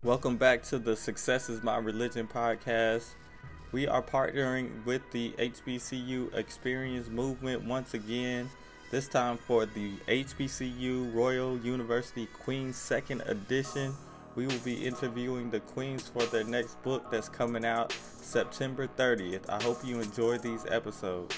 Welcome back to the Success is My Religion podcast. We are partnering with the HBCU Experience Movement once again, this time for the HBCU Royal University Queens 2nd edition. We will be interviewing the Queens for their next book that's coming out September 30th. I hope you enjoy these episodes.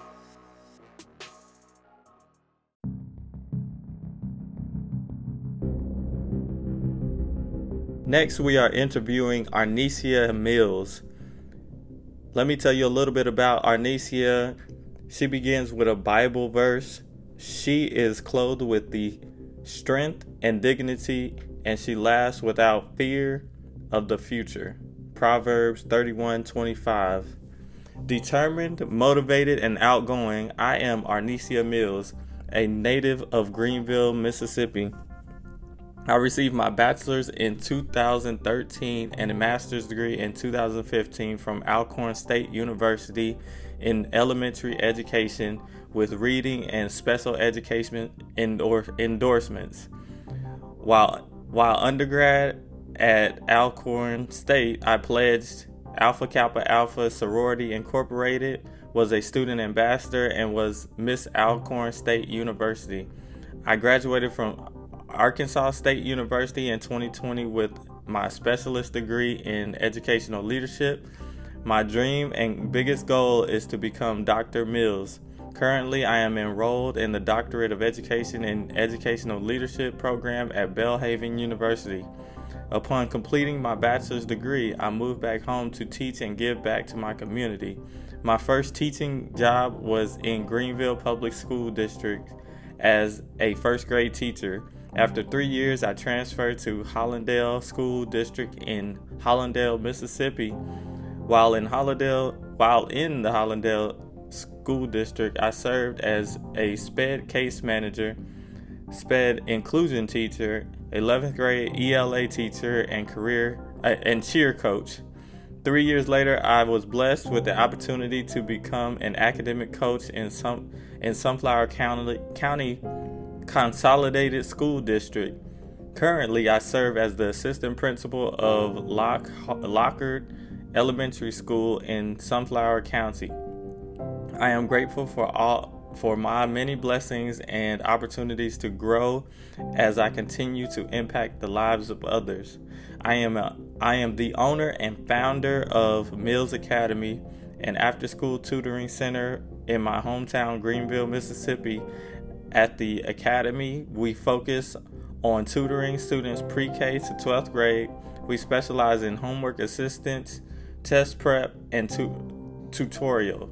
Next, we are interviewing Arnesia Mills. Let me tell you a little bit about Arnesia. She begins with a Bible verse. She is clothed with the strength and dignity, and she laughs without fear of the future. Proverbs 31:25. Determined, motivated, and outgoing, I am Arnesia Mills, a native of Greenville, Mississippi. I received my bachelor's in 2013 and a master's degree in 2015 from Alcorn State University in elementary education with reading and special education endorsements. While undergrad at Alcorn State, I pledged Alpha Kappa Alpha Sorority Incorporated, was a student ambassador, and was Miss Alcorn State University. I graduated from Arkansas State University in 2020 with my specialist degree in educational leadership. My dream and biggest goal is to become Dr. Mills. Currently, I am enrolled in the Doctorate of Education in Educational Leadership program at Belhaven University. Upon completing my bachelor's degree, I moved back home to teach and give back to my community. My first teaching job was in Greenville Public School District as a first grade teacher. After 3 years, I transferred to Hollandale School District in Hollandale, Mississippi. While in the Hollandale School District, I served as a SPED case manager, SPED inclusion teacher, 11th grade ELA teacher, and cheer coach. 3 years later, I was blessed with the opportunity to become an academic coach in Sunflower County Consolidated School District. Currently, I serve as the assistant principal of Lockard Elementary School in Sunflower County. I am grateful for my many blessings and opportunities to grow as I continue to impact the lives of others. I am the owner and founder of Mills Academy, an after-school tutoring center in my hometown, Greenville, Mississippi. At the Academy, we focus on tutoring students pre-K to 12th grade. We specialize in homework assistance, test prep, and tutorial.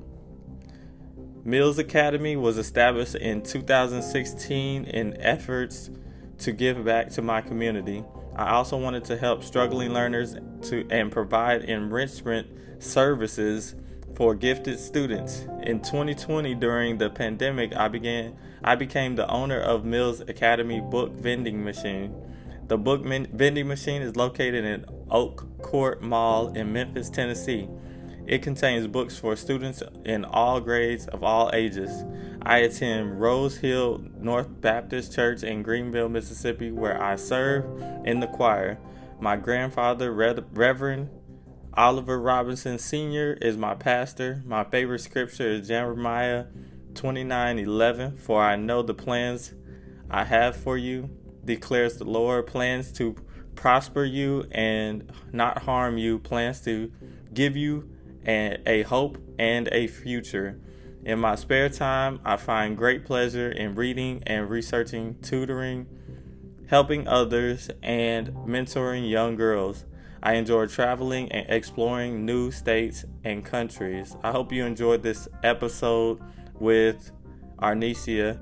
Mills Academy was established in 2016 in efforts to give back to my community. I also wanted to help struggling learners and provide enrichment services for gifted students. In 2020, during the pandemic, I became the owner of Mills Academy Book Vending Machine. The book vending machine is located in Oak Court Mall in Memphis, Tennessee. It contains books for students in all grades of all ages. I attend Rose Hill North Baptist Church in Greenville, Mississippi, where I serve in the choir. My grandfather, Reverend Oliver Robinson Sr., is my pastor. My favorite scripture is Jeremiah 29:11. For I know the plans I have for you, declares the Lord, plans to prosper you and not harm you, plans to give you a hope and a future. In my spare time, I find great pleasure in reading and researching, tutoring, helping others, and mentoring young girls. I enjoy traveling and exploring new states and countries. I hope you enjoyed this episode with Arnesia.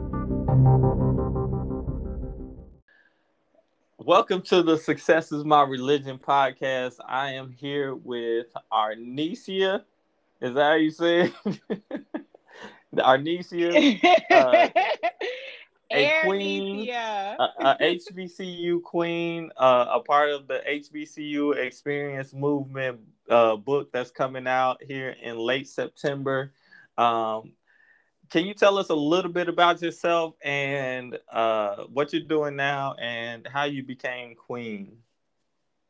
Welcome to the Success is My Religion podcast. I am here with Arnesia. Is that how you say it? Arnesia, a queen, a HBCU queen, a part of the HBCU Experience Movement book that's coming out here in late September. Can you tell us a little bit about yourself and what you're doing now and how you became queen?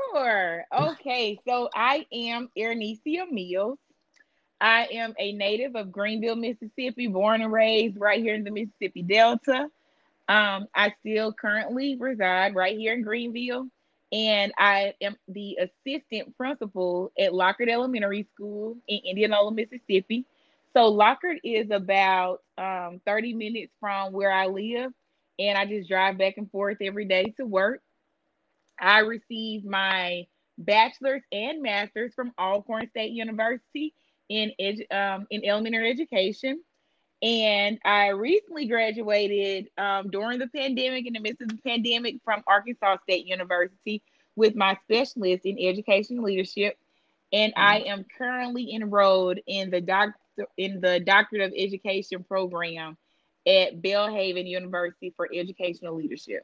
Sure. Okay, so I am Ernesia Mills. I am a native of Greenville, Mississippi, born and raised right here in the Mississippi Delta. I still currently reside right here in Greenville, and I am the assistant principal at Lockard Elementary School in Indianola, Mississippi. So Lockard is about 30 minutes from where I live, and I just drive back and forth every day to work. I received my bachelor's and master's from Alcorn State University in elementary education. And I recently graduated during the pandemic, in the midst of the pandemic, from Arkansas State University with my specialist in education leadership. And I am currently enrolled in the Doctorate of Education program at Belhaven University for educational leadership.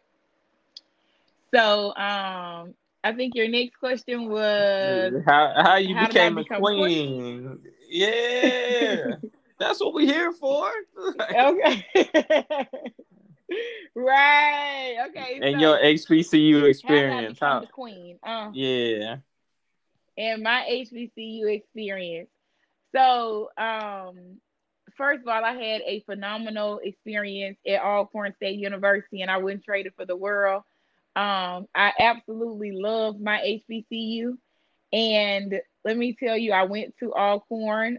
So I think your next question was How you how did I became a become queen? queen? Yeah, that's what we here for. Okay. Right. Okay. And your So HBCU how did I experience, become how? the queen? Yeah. And my HBCU experience. So, first of all, I had a phenomenal experience at Alcorn State University, and I wouldn't trade it for the world. I absolutely love my HBCU, and let me tell you, I went to Alcorn.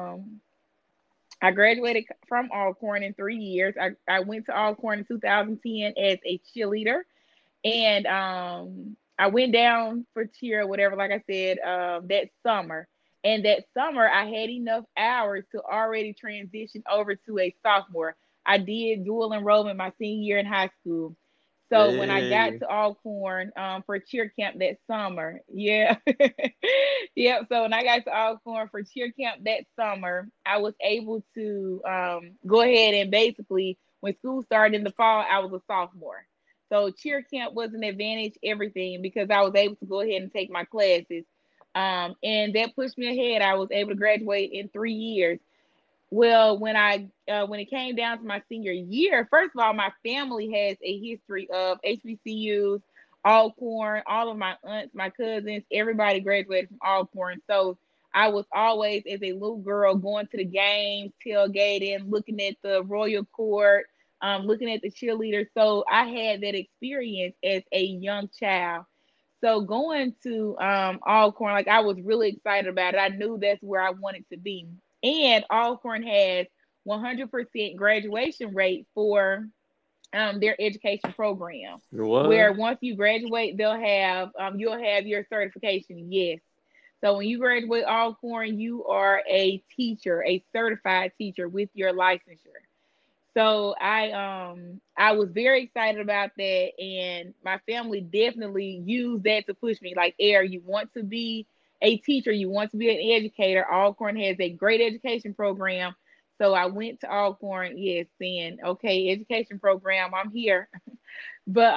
I graduated from Alcorn in 3 years. I went to Alcorn in 2010 as a cheerleader, and I went down for cheer or whatever, like I said, that summer. And that summer, I had enough hours to already transition over to a sophomore. I did dual enrollment my senior year in high school. So when I got Hey. to Alcorn for cheer camp that summer, yeah, yep. So when I got to Alcorn for cheer camp that summer, I was able to go ahead and basically, when school started in the fall, I was a sophomore. So cheer camp was an advantage, everything, because I was able to go ahead and take my classes. And that pushed me ahead. I was able to graduate in 3 years. Well, when it came down to my senior year, first of all, my family has a history of HBCUs, Alcorn, all of my aunts, my cousins, everybody graduated from Alcorn. So I was always, as a little girl, going to the games, tailgating, looking at the Royal Court, looking at the cheerleaders. So I had that experience as a young child. So going to Alcorn, like I was really excited about it. I knew that's where I wanted to be. And Alcorn has 100% graduation rate for their education program, where What? once you graduate, you'll have your certification. Yes. So when you graduate Alcorn, you are a teacher, a certified teacher with your licensure. So I was very excited about that, and my family definitely used that to push me. Like, Air, you want to be a teacher, you want to be an educator. Alcorn has a great education program. So I went to Alcorn, yes, saying, okay, education program, I'm here. But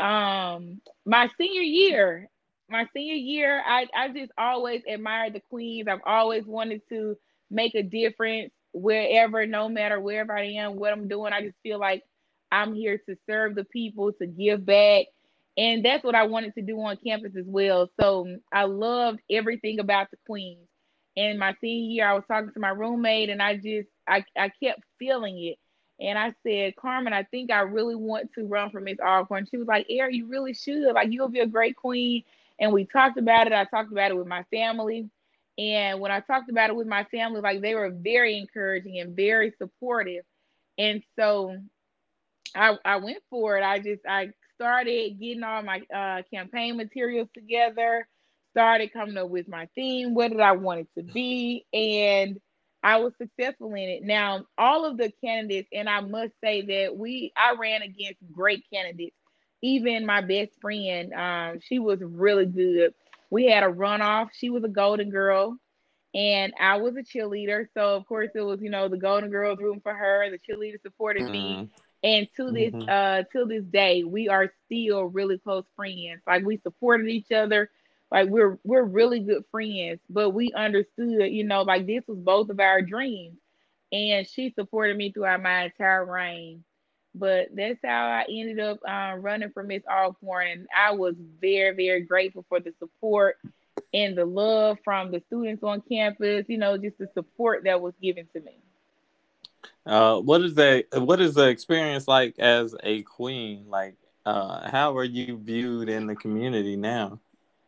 my senior year, I just always admired the queens. I've always wanted to make a difference wherever, no matter wherever I am, what I'm doing. I just feel like I'm here to serve the people, to give back. And that's what I wanted to do on campus as well. So I loved everything about the Queens. And my senior year, I was talking to my roommate, and I kept feeling it. And I said, Carmen, I think I really want to run for Miss Alcorn. She was like, Air, you really should. Like, you'll be a great queen. And we talked about it. I talked about it with my family. And when I talked about it with my family, like, they were very encouraging and very supportive. And so I went for it. I started getting all my campaign materials together, started coming up with my theme, what did I want it to be, and I was successful in it. Now, all of the candidates, and I must say that I ran against great candidates. Even my best friend, she was really good. We had a runoff. She was a golden girl, and I was a cheerleader. So of course it was, the Golden Girls rooting for her. The cheerleaders supported me. Mm. And Hmm. till this day, we are still really close friends. Like, we supported each other. Like, we're really good friends. But we understood, like, this was both of our dreams. And she supported me throughout my entire reign. But that's how I ended up running for Miss Alcorn, and I was very, very grateful for the support and the love from the students on campus. Just the support that was given to me. What is the experience like as a queen? Like, how are you viewed in the community now?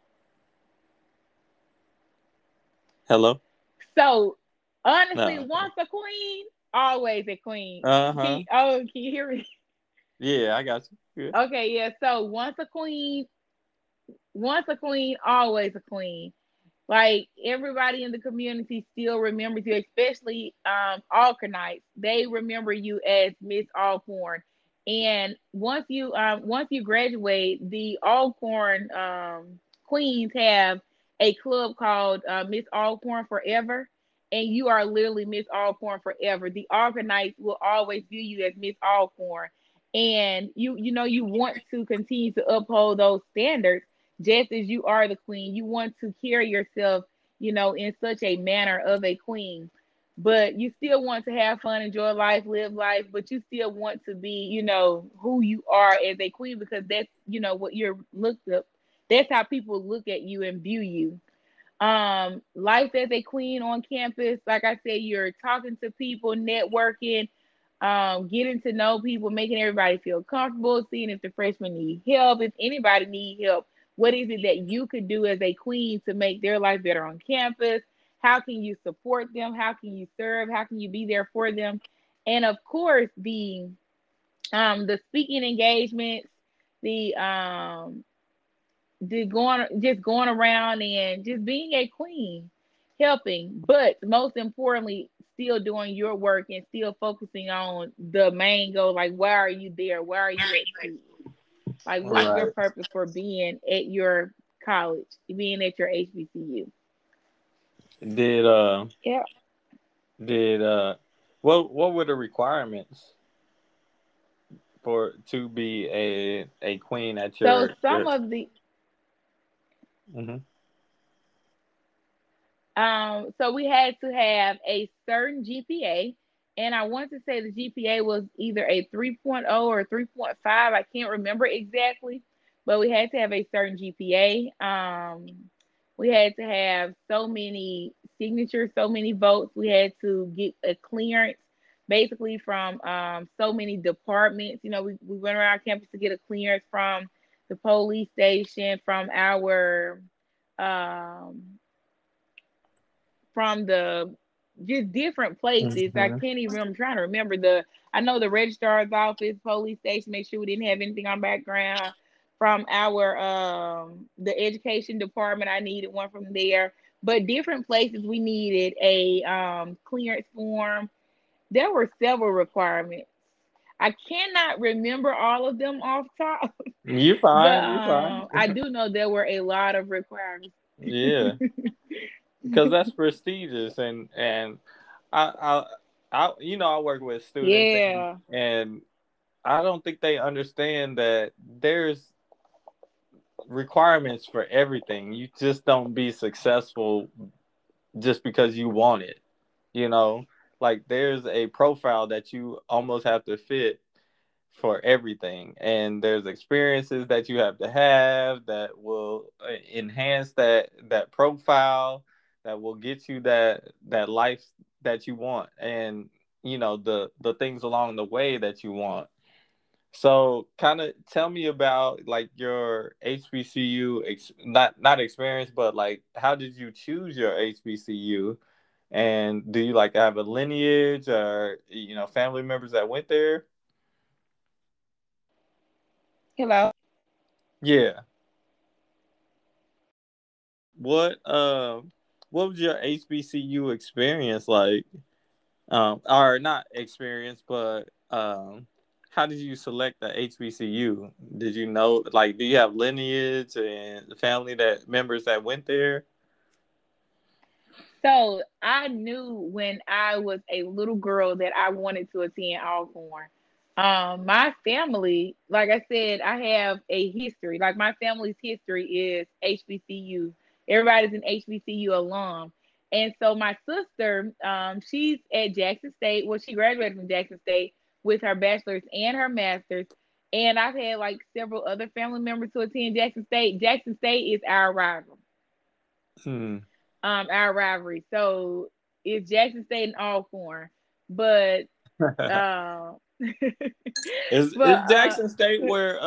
Hello. So honestly, No. once a queen, always a queen. Uh-huh. Can you hear me? Yeah, I got you. Yeah. Okay, yeah. So once a queen, always a queen. Like everybody in the community still remembers you, especially Alcornites. They remember you as Miss Alcorn. And once you graduate, the Alcorn Queens have a club called Miss Alcorn Forever. And you are literally Miss Alcorn forever. The Alcornites will always view you as Miss Alcorn. And you want to continue to uphold those standards just as you are the queen. You want to carry yourself, in such a manner of a queen. But you still want to have fun, enjoy life, live life, but you still want to be, who you are as a queen because that's, what you're looked up. That's how people look at you and view you. Life as a queen on campus, like I said, you're talking to people, networking, getting to know people, making everybody feel comfortable, seeing if the freshmen need help, if anybody need help. What is it that you could do as a queen to make their life better on campus? How can you support them? How can you serve? How can you be there for them? And of course, the speaking engagements, the going around and just being a queen, helping, but most importantly, still doing your work and still focusing on the main goal. Like, why are you there? Why are you at school? Like, what is your Right. purpose for being at your college, being at your HBCU? Did Yeah. did what were the requirements for to be a queen at So your some of the hmm so we had to have a certain GPA, and I want to say the GPA was either a 3.0 or 3.5. I can't remember exactly, but we had to have a certain GPA. We had to have so many signatures, so many votes. We had to get a clearance basically from so many departments. We went around campus to get a clearance from the police station, um, from the just different places. I hmm can't even. I'm trying to remember the. I know the registrar's office, police station. Make sure we didn't have anything on background. From our the education department, I needed one from there. But different places, we needed a clearance form. There were several requirements. I cannot remember all of them off top, You but fine, you fine. I do know there were a lot of requirements. Yeah, because that's prestigious, and I I work with students, Yeah. and I don't think they understand that there's requirements for everything. You just don't be successful just because you want it. You know, like there's a profile that you almost have to fit for everything, and there's experiences that you have to have that will enhance that profile, that will get you that life that you want, and the things along the way that you want. So, kind of tell me about like your HBCU not experience, but like how did you choose your HBCU, and do you like have a lineage or family members that went there? Hello. Yeah. What what was your HBCU experience like? Or not experience, but how did you select the HBCU? Did you know, like, do you have lineage and family that members that went there? So I knew when I was a little girl that I wanted to attend Alcorn. My family, like I said, I have a history. Like my family's history is HBCU. Everybody's an HBCU alum. And so my sister, she's at Jackson State. Well, she graduated from Jackson State, with her bachelor's and her master's. And I've had like several other family members to attend Jackson State. Jackson State is our rival, Hmm. our rivalry. So it's Jackson State and Alcorn, but uh, Is but Jackson State where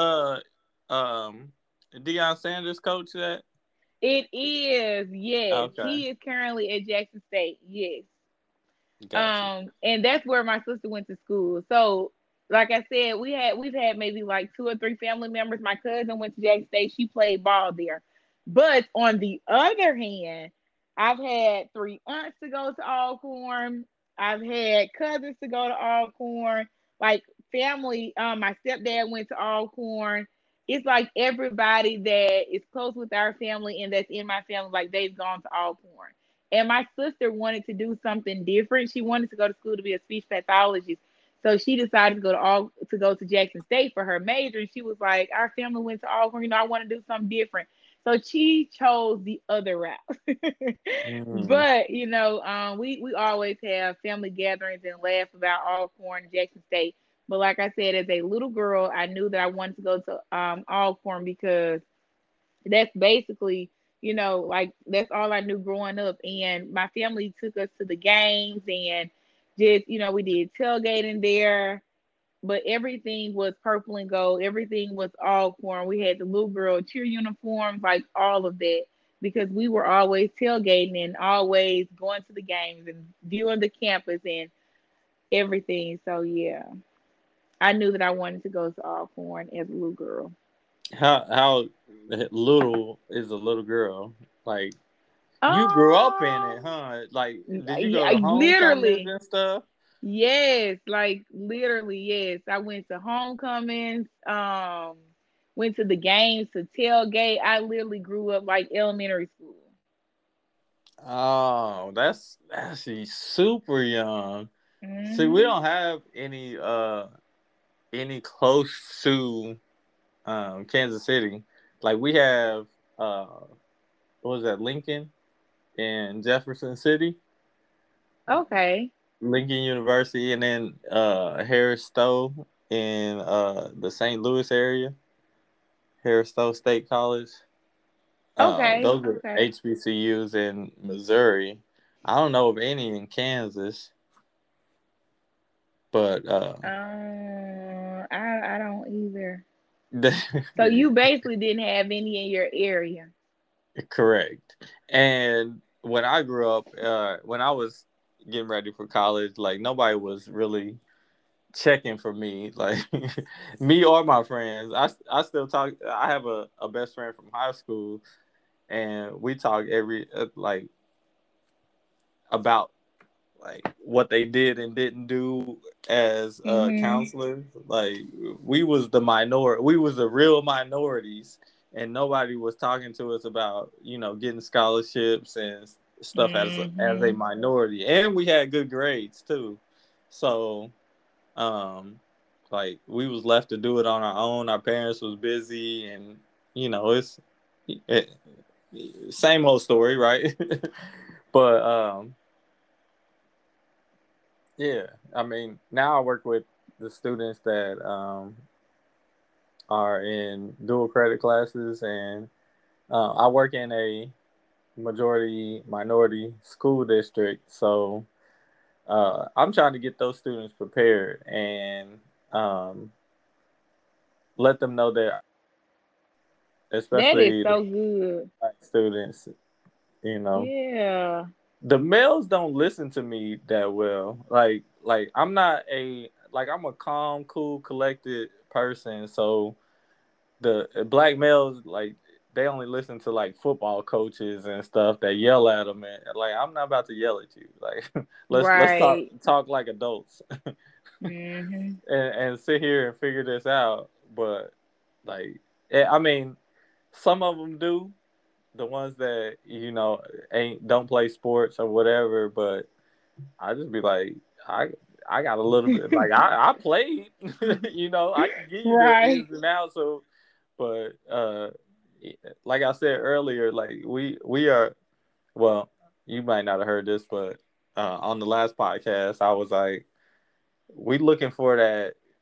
um Deion Sanders coached at? it is, yes. Okay, He is currently at Jackson State, yes. got you. And that's where my sister went to school. So, like I said, we've had maybe like two or three family members. My cousin went to Jackson State. She played ball there. But on the other hand, I've had three aunts to go to Alcorn. I've had cousins to go to Alcorn. Like family, my stepdad went to Alcorn. It's like everybody that is close with our family and that's in my family, like they've gone to Alcorn. And my sister wanted to do something different. She wanted to go to school to be a speech pathologist. So she decided to go to Jackson State for her major. And she was like, "Our family went to Alcorn. I want to do something different." So she chose the other route. Mm. But we always have family gatherings and laugh about Alcorn and Jackson State. But like I said, as a little girl, I knew that I wanted to go to Alcorn because that's basically, like that's all I knew growing up. And my family took us to the games and just, we did tailgating there, but everything was purple and gold. Everything was all corn. We had the little girl cheer uniforms, like all of that, because we were always tailgating and always going to the games and viewing the campus and everything. So yeah, I knew that I wanted to go to Alcorn as a little girl. How little is a little girl? Like you grew up in Um, it, huh? Like did you go yeah, to homecomings literally. and stuff? Yes, like literally, yes. I went to homecomings, went to the games to tailgate. I literally grew up like elementary school. Oh, that's actually super young. See, we Hmm. don't have any close to Kansas City. Like we have what was that, Lincoln in Jefferson City, Okay. Lincoln University, and then Harris Stowe in the St. Louis area, Harris Stowe State College. Okay. Those are Okay. HBCUs in Missouri. I don't know of any in Kansas, but I don't either. So you basically didn't have any in your area. correct. And when I grew up, when I was getting ready for college, like nobody was really checking for me, like me or my friends. I still talk. I have a best friend from high school, and we talk every like about like what they did and didn't do as Hmm. counselors. Like we was the minority. We was the real minorities, and nobody was talking to us about getting scholarships and stuff as a Hmm. minority. And we had good grades too. So um, like we was left to do it on our own. Our parents was busy, and it's same old story, right? But yeah, I mean, now I work with the students that are in dual credit classes, and I work in a majority minority school district. So I'm trying to get those students prepared and um, let them know that, That is especially the so good. black students, you know, Yeah. the males don't listen to me that well. Like I'm a calm, cool, collected person. So the black males, like, they only listen to like football coaches and stuff that yell at them, and like I'm not about to yell at you. Like let's Right. talk like adults Hmm. and sit here and figure this out. But like, I mean, some of them do. The ones that ain't don't play sports or whatever, but I just be like, I I got a little bit, like I played, I can give you the Right. ins and outs of, but like I said earlier, like we are, well, you might not have heard this, but on the last podcast, I was like, we looking for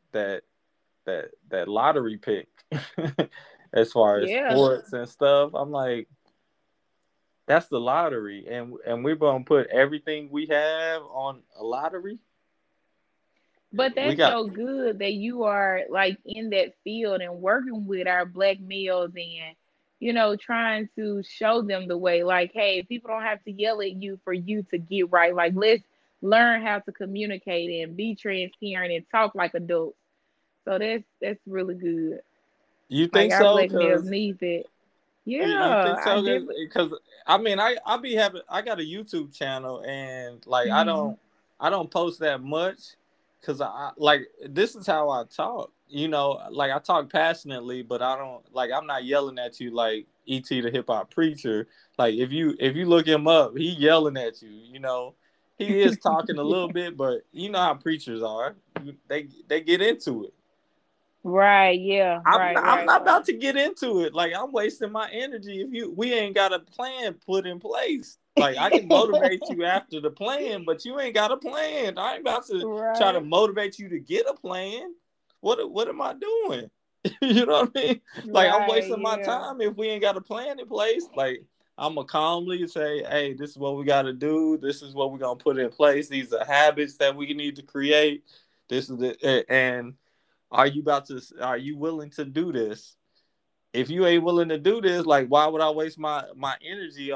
that that lottery pick as far as Yeah. sports and stuff. I'm like, that's the lottery, and we're gonna put everything we have on a lottery. But We that's got so good that you are like in that field and working with our black males and, trying to show them the way. Like, hey, people don't have to yell at you for you to get right. Like, let's learn how to communicate and be transparent and talk like adults. So that's really good. you Like think our so? black males Because need that. you Yeah, think I so? definitely. Because I mean, I be having, I got a YouTube channel, and like Hmm. I don't post that much because I like, this is how I talk. You know, like I talk passionately, but I don't, like, I'm not yelling at you like ET the hip hop preacher. Like if you look him up, he yelling at you. You know, he is talking a little bit, but you know how preachers are. They get into it. Right. Yeah. Right. I'm Right. not Right. about to get into it. Like, I'm wasting my energy if we ain't got a plan put in place. Like, I can motivate you after the plan, but you ain't got a plan. I ain't about to try to Right. motivate you to get a plan. What am I doing? You know what I mean? Like, I'm Right. wasting my Yeah. time if we ain't got a plan in place. Like, I'm gonna calmly say, hey, this is what we got to do. This is what we're gonna put in place. These are habits that we need to create. This is the and are you willing to do this? If you ain't willing to do this, like, why would I waste my energy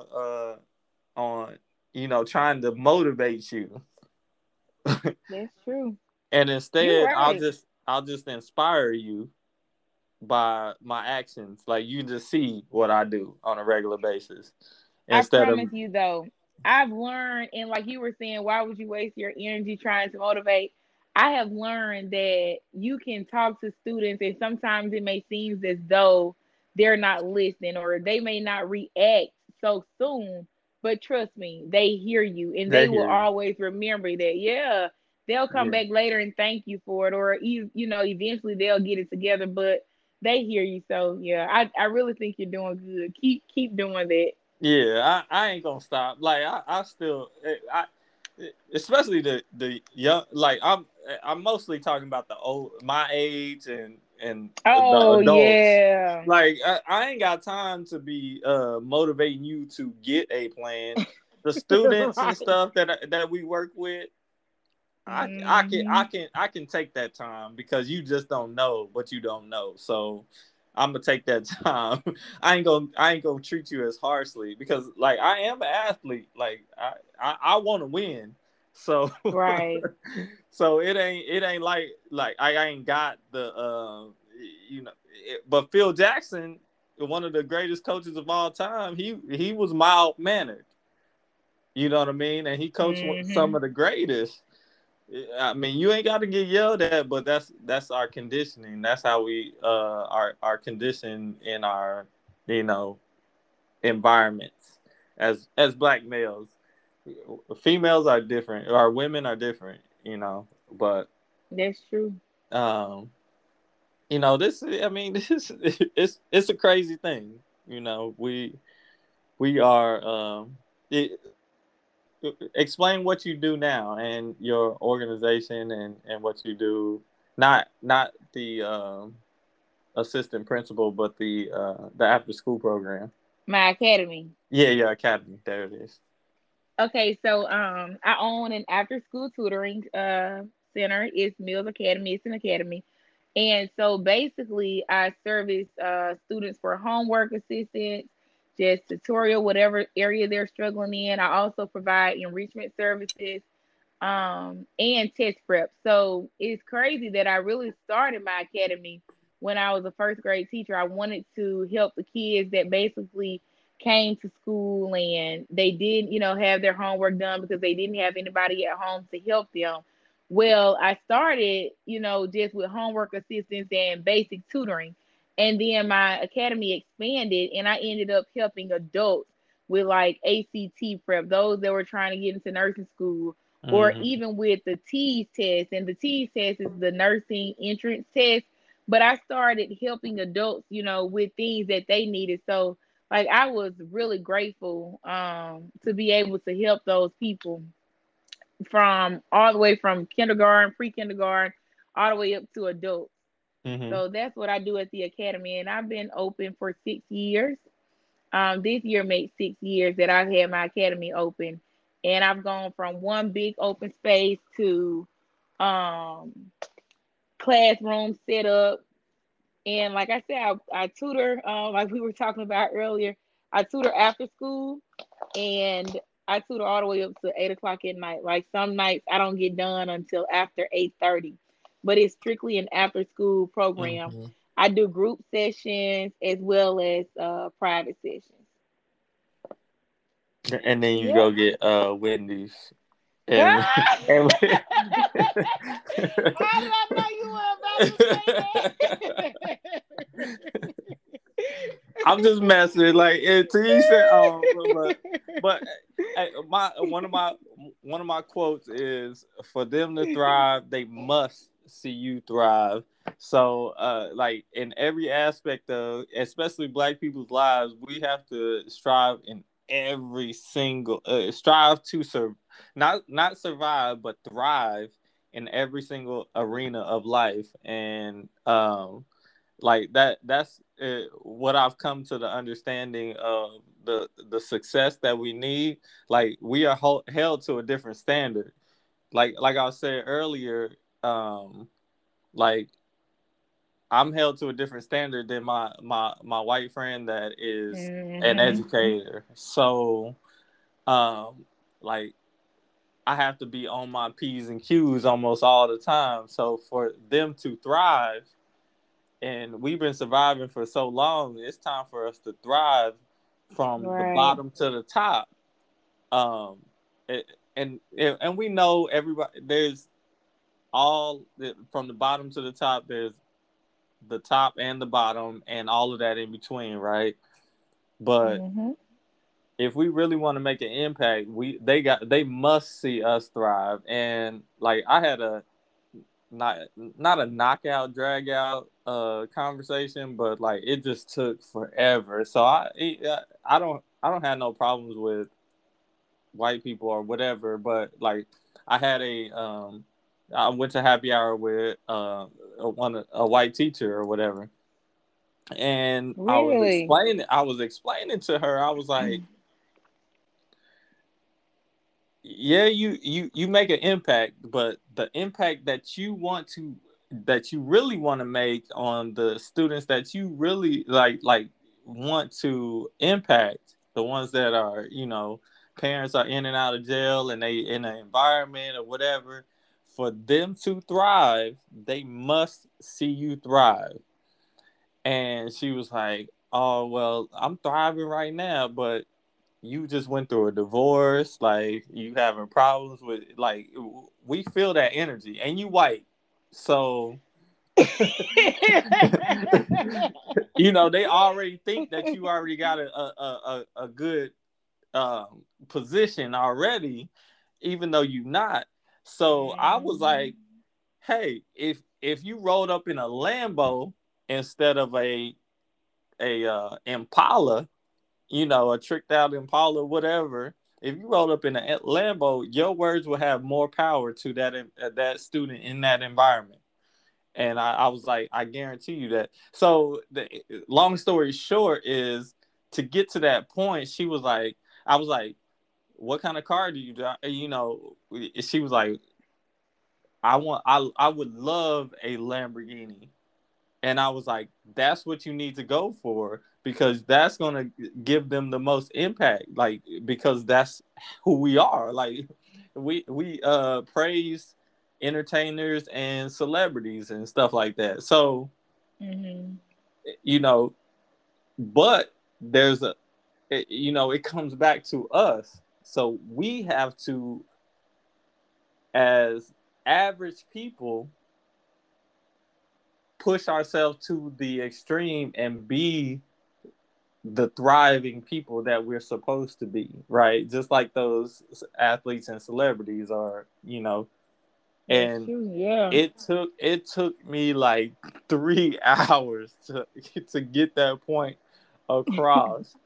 on trying to motivate you? That's true. And You're instead right. I'll just inspire you by my actions. Like, you just see what I do on a regular basis I instead of. promise you though, I've learned, and like you were saying, why would you waste your energy trying to motivate? I have learned that you can talk to students, and sometimes it may seem as though they're not listening or they may not react so soon. But trust me, they hear you and They they will hear you. always remember that. Yeah, they'll come Yeah. back later and thank you for it, or eventually they'll get it together. But they hear you, so yeah, I really think you're doing good. Keep doing that. Yeah, I ain't gonna stop. Like, I still I especially the young, like, I'm mostly talking about the old, my age, and the Oh adults. yeah. Like, I ain't got time to be motivating you to get a plan. The students and Right. stuff that we work with, Hmm. I can take that time because you just don't know what you don't know. So I'm gonna take that time. I ain't gonna treat you as harshly because, like, I am an athlete. Like, I want to win. So Right. so it ain't like I ain't got the but Phil Jackson, one of the greatest coaches of all time, he was mild mannered. You know what I mean? And he coached some Hmm. of the greatest. I mean, you ain't got to get yelled at, but that's our conditioning. That's how we are conditioned in our you know environments as black males. Females are different. Our women are different. But That's true. um, this. I mean, this it's a crazy thing. We are. It, Explain what you do now and your organization and what you do. Not the assistant principal, but the after school program. My academy. Yeah, yeah, academy. There it is. Okay, so I own an after school tutoring center. It's Mills Academy. It's an academy. And so basically I service students for homework assistance, just tutorial, whatever area they're struggling in. I also provide enrichment services and test prep. So it's crazy that I really started my academy when I was a first grade teacher. I wanted to help the kids that basically came to school and they didn't, have their homework done because they didn't have anybody at home to help them. Well, I started, just with homework assistance and basic tutoring. And then my academy expanded and I ended up helping adults with like ACT prep, those that were trying to get into nursing school, or Hmm. even with the TEAS test. And the TEAS test is the nursing entrance test. But I started helping adults, with things that they needed. So, like, I was really grateful to be able to help those people from all the way from kindergarten, pre kindergarten, all the way up to adults. Mm-hmm. So that's what I do at the academy, and I've been open for 6 years. This year makes 6 years that I've had my academy open, and I've gone from one big open space to um, classroom set up. And like I said, I tutor, like we were talking about earlier. I tutor after school, and I tutor all the way up to 8 o'clock at night. Like some nights I don't get done until after 8:30, but it's strictly an after school program. Mm-hmm. I do group sessions as well as private sessions. And then you Yeah. go get Wendy's and Ah! and How did I know you were about to say that? I'm just messing. Like to each their own, but my one of my quotes is, for them to thrive, they must see you thrive. So, like in every aspect of, especially Black people's lives, we have to strive in every single strive to serve, not survive, but thrive in every single arena of life, and like that's what I've come to the understanding of the success that we need. Like we are held to a different standard. Like I said earlier, like I'm held to a different standard than my white friend that is an Hmm. educator. So like I have to be on my P's and Q's almost all the time. So for them to thrive, and we've been surviving for so long, it's time for us to thrive from the Right. bottom to the top. Um, it, and we know everybody. There's from the bottom to the top. There's the top and the bottom, and all of that in between, right? But Hmm. if we really want to make an impact, they must see us thrive. And like I had a not a knockout drag out conversation, but like it just took forever. So I don't have no problems with white people or whatever, but like I had I went to happy hour with a white teacher or whatever, and Really? I was explaining to her. I was like, yeah, you make an impact, but the impact that you really want to make on the students that you really like want to impact, the ones that are, parents are in and out of jail and they in an environment or whatever, for them to thrive, they must see you thrive. And she was like, oh well, I'm thriving right now, but you just went through a divorce, like you having problems with, like, we feel that energy, and you white, so they already think that you already got a good position already, even though you not. So I was like, hey, if you rolled up in a Lambo instead of a Impala, a tricked out Impala, whatever. If you rolled up in a Lambo, your words will have more power to that student in that environment. And I was like, I guarantee you that. So the long story short is, to get to that point, she was like, I was like, what kind of car do you drive? She was like, I would love a Lamborghini. And I was like, that's what you need to go for, because that's going to give them the most impact. Like, because that's who we are. Like, we praise entertainers and celebrities and stuff like that. So, Hmm. you know, but it comes back to us. So we have to, as average people, push ourselves to the extreme and be the thriving people that we're supposed to be, right? Just like those athletes and celebrities are, That's and true. Yeah. it took me like 3 hours to get that point across.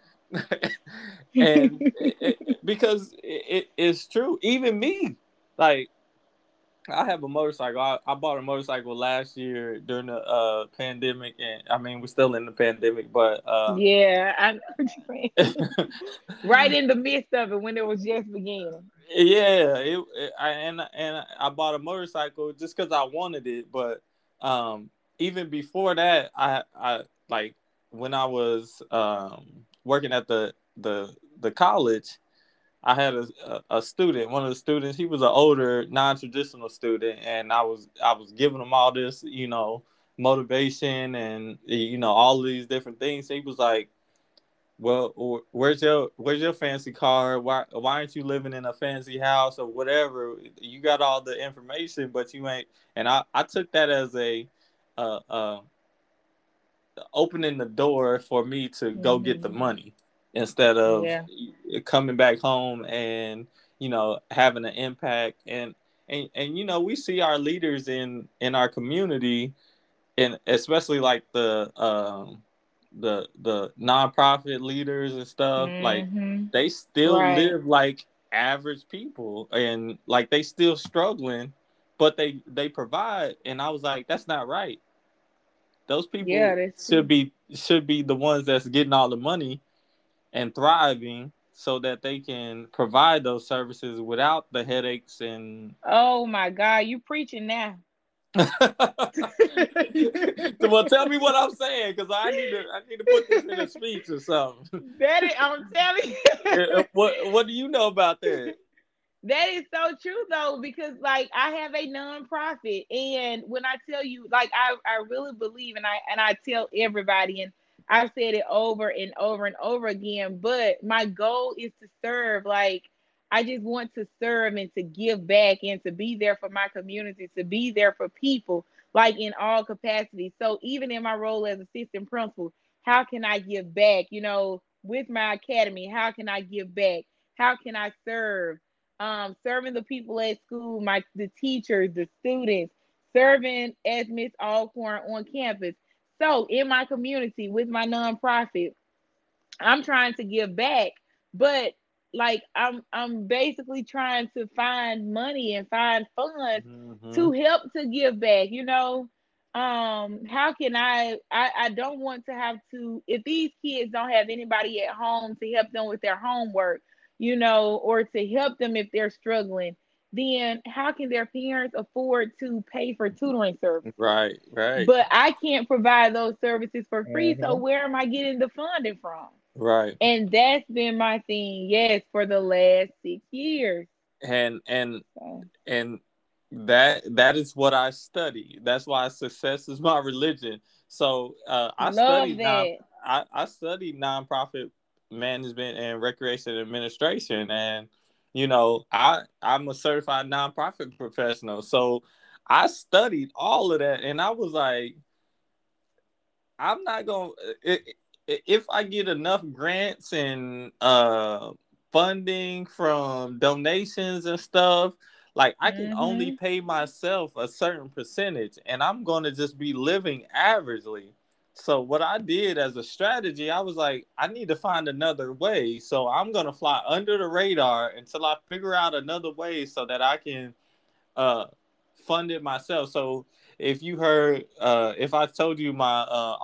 And because it's true. Even me, like, I have a motorcycle. I bought a motorcycle last year during the pandemic, and I mean we're still in the pandemic, but Yeah, I know what you're saying. Right in the midst of it when it was just beginning. yeah, and I bought a motorcycle just because I wanted it. But even before that, I like when I was working at the college. I had a student, one of the students. He was an older, non-traditional student, and I was giving him all this, motivation and all of these different things. He was like, "Well, where's your fancy car? Why aren't you living in a fancy house or whatever? You got all the information, but you ain't." And I took that as a uh, uh, opening the door for me to go get the Hmm. money instead of Yeah. coming back home and having an impact. And we see our leaders in our community, and especially like the nonprofit leaders and stuff, like Hmm. they still Right. live like average people, and like they still struggling, but they provide. And I was like, that's not right. Those Yeah, people that's should true. be the ones that's getting all the money and thriving, so that they can provide those services without the headaches and Oh my God, you preaching now. so, well, tell me what I'm saying, because I need to put this in a speech or something. That is, I'm telling you. What do you know about that? That is so true though, because like I have a nonprofit, and when I tell you, like I really believe, and I tell everybody, and I've said it over and over and over again. But my goal is to serve. Like I just want to serve and to give back and to be there for my community, to be there for people, like in all capacities. So even in my role as assistant principal, how can I give back? With my academy, how can I give back? How can I serve? Serving the people at school, the teachers, the students, serving as Miss Alcorn on campus. So in my community with my nonprofit, I'm trying to give back, but like I'm basically trying to find money and find funds Hmm. to help to give back. How can I don't want to have to, if these kids don't have anybody at home to help them with their homework, or to help them if they're struggling, then how can their parents afford to pay for tutoring services? Right, right, But I can't provide those services for free, so hmm where am I getting the funding from? right. And that's been my thing, yes, for the last 6 years. and and So and that is what I study. That's why success is my religion. So love that. I studied nonprofit management and recreation administration, and I'm a certified nonprofit professional. So I studied all of that, and I was like, I'm not gonna if I get enough grants and funding from donations and stuff, like I can only Mhm. pay myself a certain percentage, and I'm gonna just be living averagely. So what I did as a strategy, I was like, I need to find another way. So I'm gonna fly under the radar until I figure out another way so that I can uh fund it myself. So if I told you my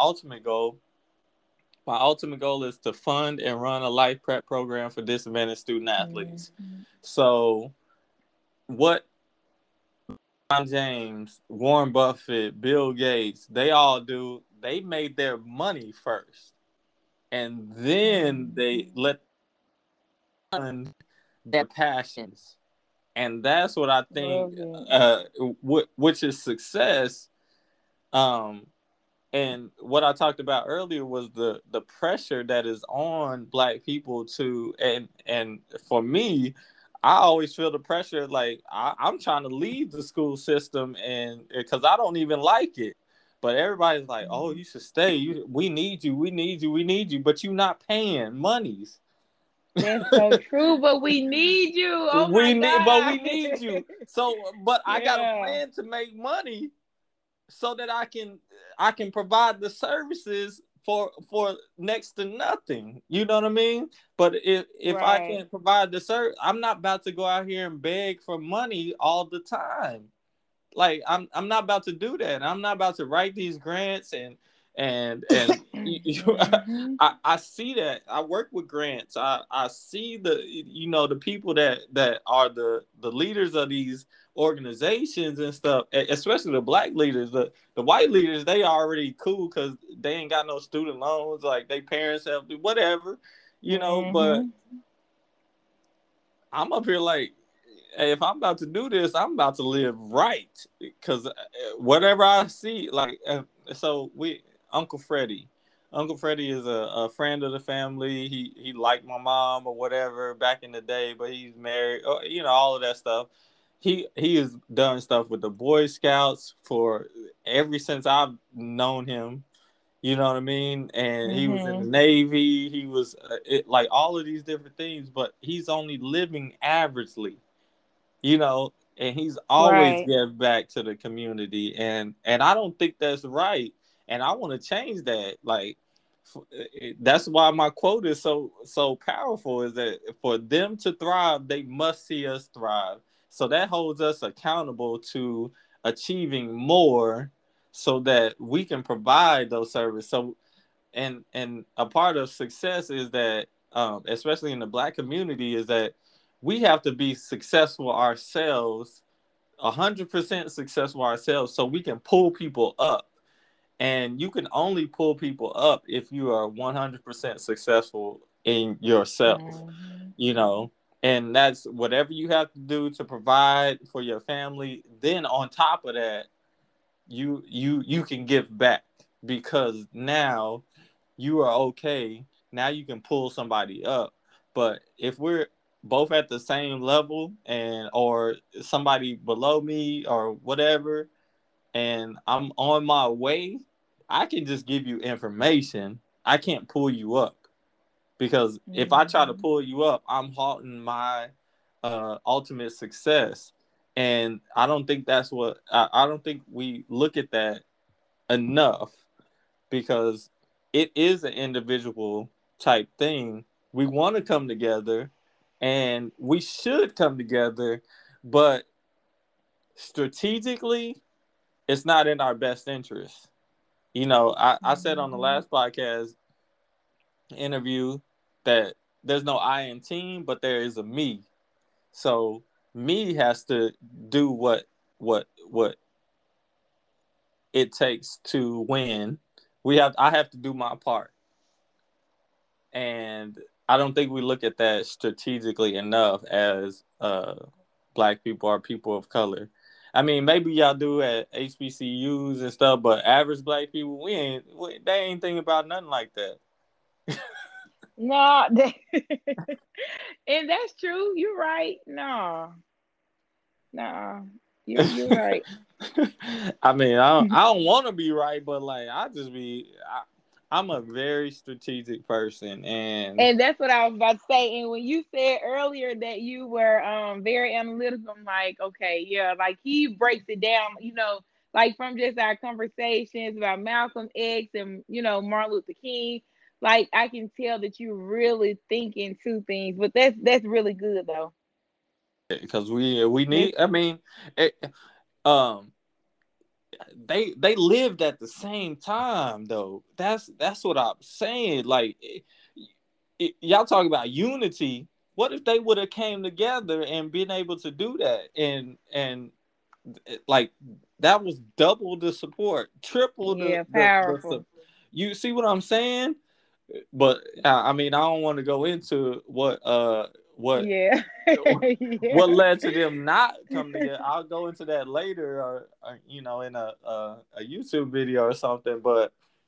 ultimate goal is to fund and run a life prep program for disadvantaged student athletes. Mhm. So what John James, Warren Buffett, Bill Gates, they all do, they made their money first, and then they Mhm. let fund their passions. And that's what I think, Love it. uh, which is success. Um, and what I talked about earlier was the pressure that is on Black people to, and for me, I always feel the pressure. Like I'm trying to leave the school system, and because I don't even like it, but everybody's like, "Oh, Mhm. you should stay. We need you. We need you. We need you." But you're not paying monies. That's so true, but we need you. Oh my But God. we need you. So, but I got a Yeah. plan to make money so that I can provide the services for next to nothing. You know what I mean? But if I Right. can't provide the service, I'm not about to go out here and beg for money all the time. Like I'm not about to do that. I'm not about to write these grants and Mm-hmm. I see that. I work with grants. I see the people that are the leaders of these organizations and stuff, especially the black leaders. The white leaders, they already cool because they ain't got no student loans. Like they parents have whatever, but Mm-hmm. I'm up here like, hey, if I'm about to do this, I'm about to live right because whatever I see, like, so Uncle Freddie, Uncle Freddie is a friend of the family. He liked my mom or whatever back in the day, but he's married, all of that stuff. He has done stuff with the Boy Scouts for ever since I've known him. You know what I mean? And he was in the Mm-hmm. Navy. He was like all of these different things, but he's only living averagely, and he's always Right. give back to the community, and I don't think that's right, and I want to change that. Like, that's why my quote is so powerful. Is that for them to thrive, they must see us thrive. So that holds us accountable to achieving more, so that we can provide those services. So, and a part of success is that, especially in the Black community, is that we have to be successful ourselves, 100% successful ourselves, so we can pull people up. And you can only pull people up if you are 100% successful in yourself, Mm-hmm. you know. And that's whatever you have to do to provide for your family. Then on top of that, you can give back, because now you are okay. Now you can pull somebody up. But if we're both at the same level, and or somebody below me or whatever, and I'm on my way, I can just give you information. I can't pull you up, because if I try to Mm-hmm. pull you up, I'm halting my ultimate success. And I don't think I don't think we look at that enough, because it is an individual type thing. We want to come together, and we should come together, but strategically, it's not in our best interest. I said on the Mm-hmm. last podcast interview that there's no I in team, but there is a me. So me has to do what it takes to win. I have to do my part. And I don't think we look at that strategically enough as Black people or people of color. I mean, maybe y'all do at HBCUs and stuff, but average Black people, they ain't thinking about nothing like that. No, and that's true. You're right. No, no, you're right. I mean, I don't want to be right, but like I'm a very strategic person, and And that's what I was about to say. And when you said earlier that you were very analytical, I'm like, okay, yeah, like he breaks it down, like from just our conversations about Malcolm X and Martin Luther King. Like I can tell that you really think into things, but that's really good though. because we That's need. I mean, it, um, they lived at the same time though. That's what I'm saying. Like, y'all talk about unity. What if they would have came together and been able to do that, and like that was double the support, triple yeah, the powerful. you see what I'm saying? But I mean, I don't want to go into what Yeah, what yeah. led to them not coming together. I'll go into that later, or in a YouTube video or something. But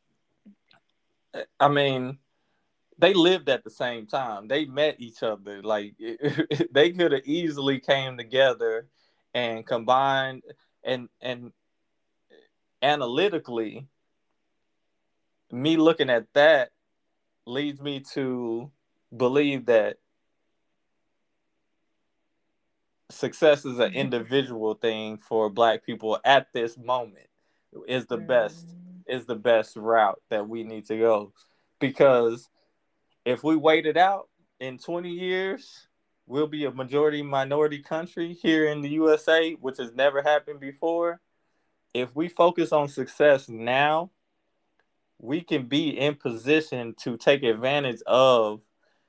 I mean, they lived at the same time. They met each other. Like they could have easily came together and combined, and analytically, me looking at that leads me to believe that success is an individual thing for Black people at this moment. is the best Mm, is the best route that we need to go, because if we wait it out in 20 years, we'll be a majority minority country here in the USA, which has never happened before. If we focus on success now, we can be in position to take advantage of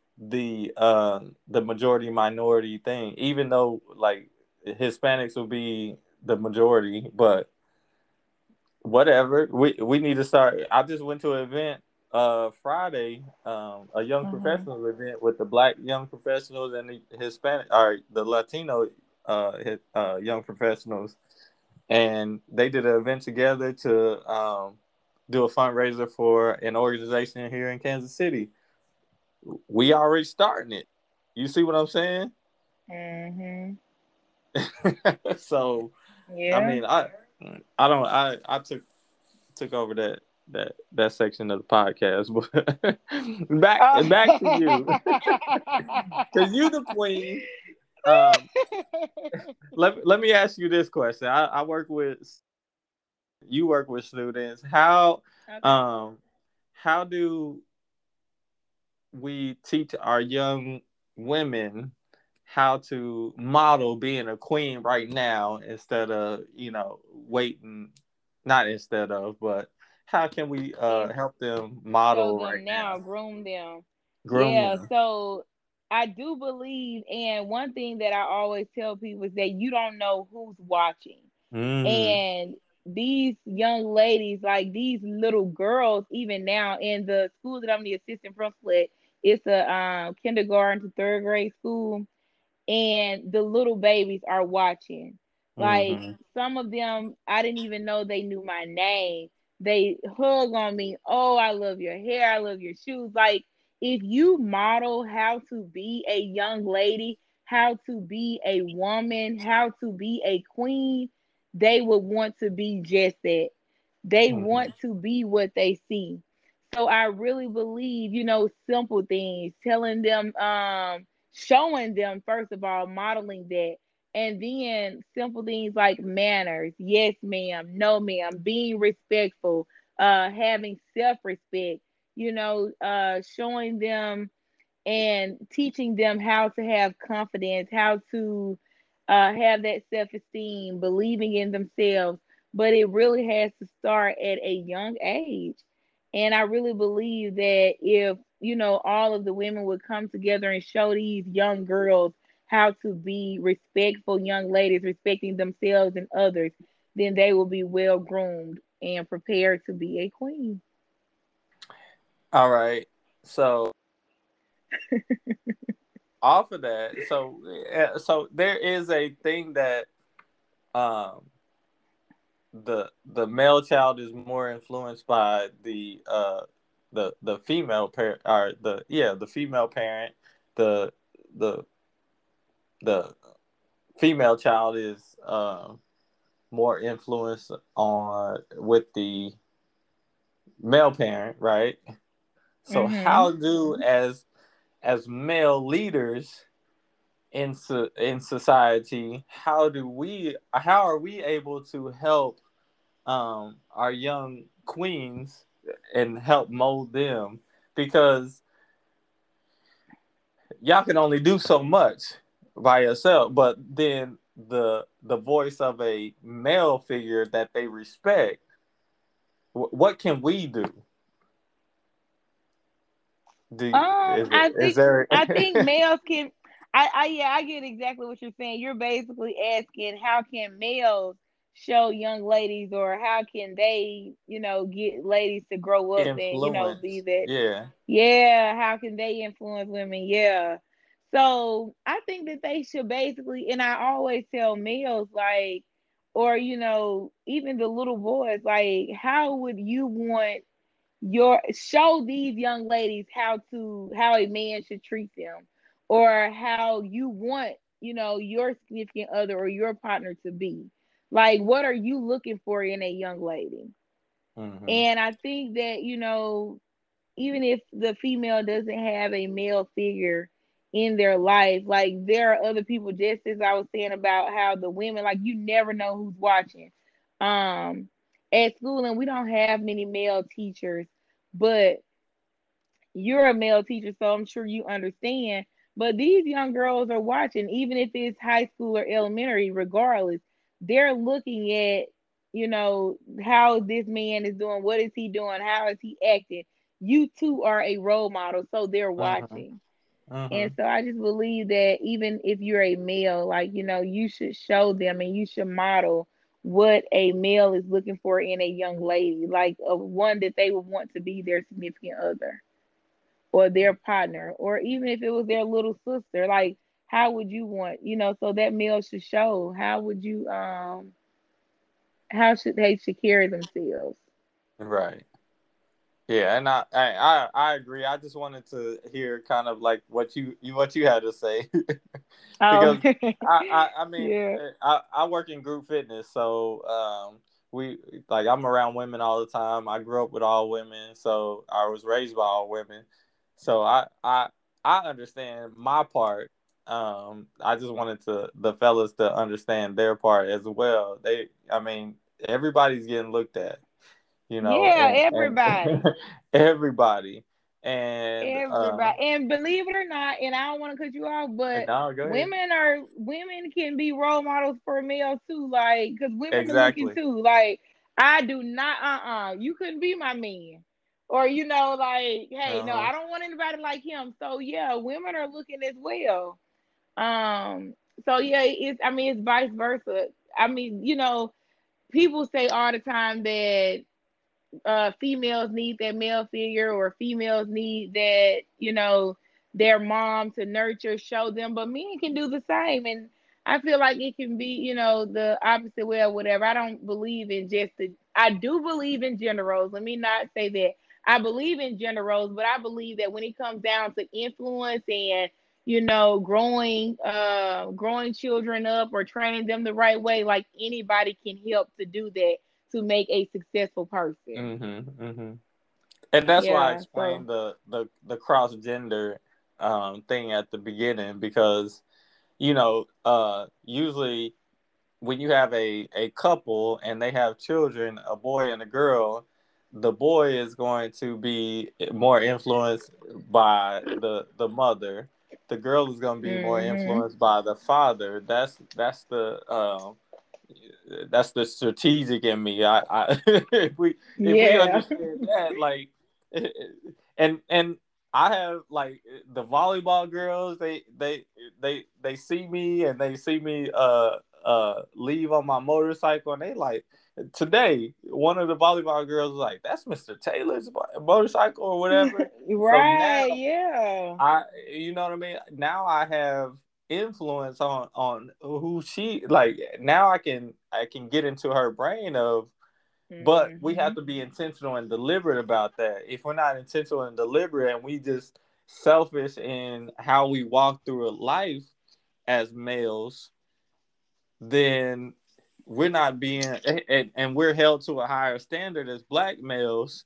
the majority minority thing, even though like Hispanics will be the majority, but whatever. We need to start. I just went to an event Friday, a young Mm-hmm. professionals event with the black young professionals and the Hispanic or the Latino young professionals, and they did an event together to do a fundraiser for an organization here in Kansas City. We already starting it. You see what I'm saying? Mm-hmm. So, I Yeah. mean, I don't I took over that section of the podcast, but back to you because you the queen. Um, let me ask you this question. I work with you work with students. Okay. Um how do we teach our young women how to model being a queen right now instead of waiting, not instead of, but how can we And help them show model right them now, now, groom them. groom Yeah, them? so I do believe, and one thing that I always tell people is that you don't know who's watching. Mm, And these young ladies, like these little girls, even now in the school that I'm the assistant principal at, it's a kindergarten to third grade school, and the little babies are watching. Like mm-hmm, some of them, I didn't even know they knew my name. They hug on me. Oh, I love your hair. I love your shoes. Like if you model how to be a young lady, how to be a woman, how to be a queen, they would want to be just that. They mm-hmm. want to be what they see. So I really believe, simple things, telling them, showing them, first of all, modeling that, and then simple things like manners, yes ma'am, no ma'am, being respectful, having self-respect, showing them and teaching them how to have confidence, how to have that self-esteem, believing in themselves. But it really has to start at a young age. And I really believe that if, all of the women would come together and show these young girls how to be respectful young ladies, respecting themselves and others, then they will be well groomed and prepared to be a queen. All right. So off of that, so there is a thing that um the male child is more influenced by the female parent, or the female parent. The the the female child is more influenced on with the male parent, right? So Mhm. how do, as male leaders in society, how are we able to help our young queens and help mold them? Because y'all can only do so much by yourself, but then the voice of a male figure that they respect, what can we do? I Is think there I think males can. Yeah, I get exactly what you're saying. You're basically asking how can males show young ladies, or how can they, get ladies to grow up and be influence? that. Yeah. Yeah, how can they influence women? Yeah. So I think that they should basically, and I always tell males like, or even the little boys, like, how would you want your show these young ladies how a man should treat them, or how you want your significant other or your partner to be, like what are you looking for in a young lady. Hmm. And I think that even if the female doesn't have a male figure in their life, like there are other people, just as I was saying about how the women, like you never know who's watching. um at school, and we don't have many male teachers, but you're a male teacher, so I'm sure you understand. But these young girls are watching, even if it's high school or elementary, regardless, they're looking at, how this man is doing, what is he doing, how is he acting. You too are a role model, so they're Mm-hmm. watching. And Mm-hmm. so I just believe that even if you're a male, like, you should show them and you should model what a male is looking for in a young lady, like a one that they would want to be their significant other or their partner, or even if it was their little sister, like how would you want, so that male should show how would you how should they should carry themselves. Right. Yeah, and I agree. I just wanted to hear kind of like what you had to say Oh, because I mean yeah. I work in group fitness, so we like I'm around women all the time. I grew up with all women, so I was raised by all women. So I understand my part. I just wanted to the fellas to understand their part as well. I mean, everybody's getting looked at, Yeah, and everybody. everybody, and Everybody, and believe it or not, and I don't want to cut you off, but no, go ahead. women can be role models for males too, like because women are looking Exactly. too. Like I do not, you couldn't be my man, or like, hey, no, Uh-huh. I don't want anybody like him. So yeah, women are looking as well. Um, so yeah, I mean, it's vice versa. I mean, people say all the time that females need that male figure, or females need that, their mom to nurture, show them, but men can do the same. And I feel like it can be, the opposite way or whatever. I don't believe in I do believe in gender roles. Let me not say that I believe in gender roles, but I believe that when it comes down to influence and, growing children up or training them the right way, like anybody can help to do that, to make a successful person. Mm-hmm. Mm-hmm. And that's why I Yeah. So. explained the cross gender thing at the beginning, because usually when you have a couple and they have children, a boy and a girl, the boy is going to be more influenced by the mother. The girl is going to be more Mhm. influenced by the father. That's the strategic in me. If we Yeah. understand that, like, and I have like the volleyball girls. They see me and they see me leave on my motorcycle, and they like, today one of the volleyball girls was like, that's Mr. Taylor's motorcycle or whatever. So now Right. Yeah. I, you know what I mean? Now I have influence on who she like. Now I can get into her brain of, but we have Mhm. to be intentional and deliberate about that. If we're not intentional and deliberate, and we just selfish in how we walk through life as males, then we're not being, and we're held to a higher standard as black males.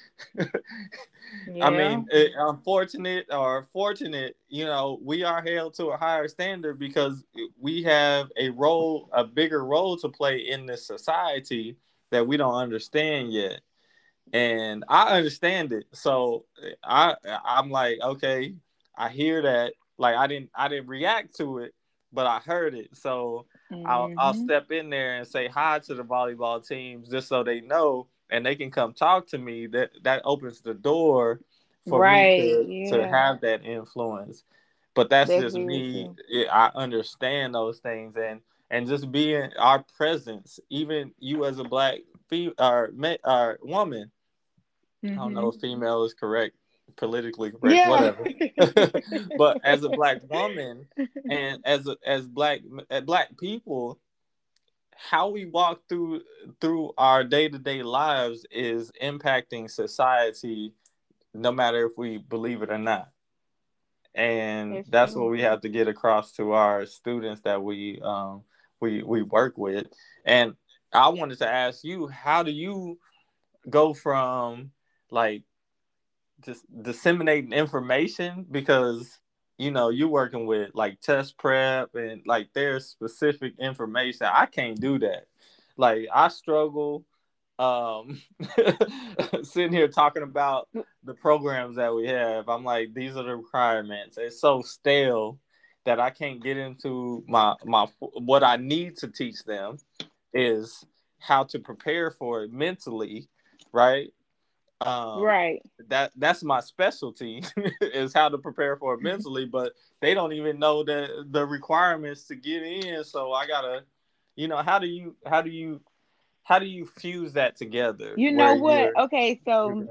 I Yeah. mean, unfortunate or fortunate, we are held to a higher standard because we have a bigger role to play in this society that we don't understand yet. And I understand it, so I'm like, okay, I hear that. Like, I didn't react to it, but I heard it, so I'll Mhm. step in there and say hi to the volleyball teams just so they know and they can come talk to me. That opens the door for me Right. to Yeah. have that influence. But that's That's just very me. true. I understand those things, and just being our presence, even you as a black or woman. I don't know Mhm. if female is correct, politically correct, Yeah. whatever. But as a black woman and as black people, how we walk through our day-to-day lives is impacting society, no matter if we believe it or not. And That's that's what true. we have to get across to our students that we work with. And I wanted to ask you, how do you go from like just disseminating information, because you're working with like test prep and like there's specific information. I can't do that. Like, I struggle um sitting here talking about the programs that we have. I'm like, these are the requirements. It's so stale that I can't get into my what I need to teach them is how to prepare for it mentally, right? um Right. that's my specialty is how to prepare for it mentally, but they don't even know the requirements to get in. So I gotta, how do you fuse that together You know where what? you're Okay,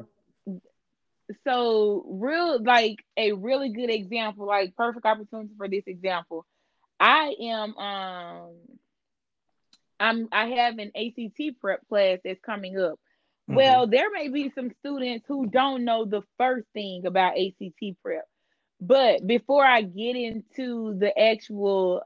so real like a really good example, like perfect opportunity for this example. I am I have an ACT prep class that's coming up. hmm Well, there may be some students who don't know the first thing about ACT prep. But before I get into the actual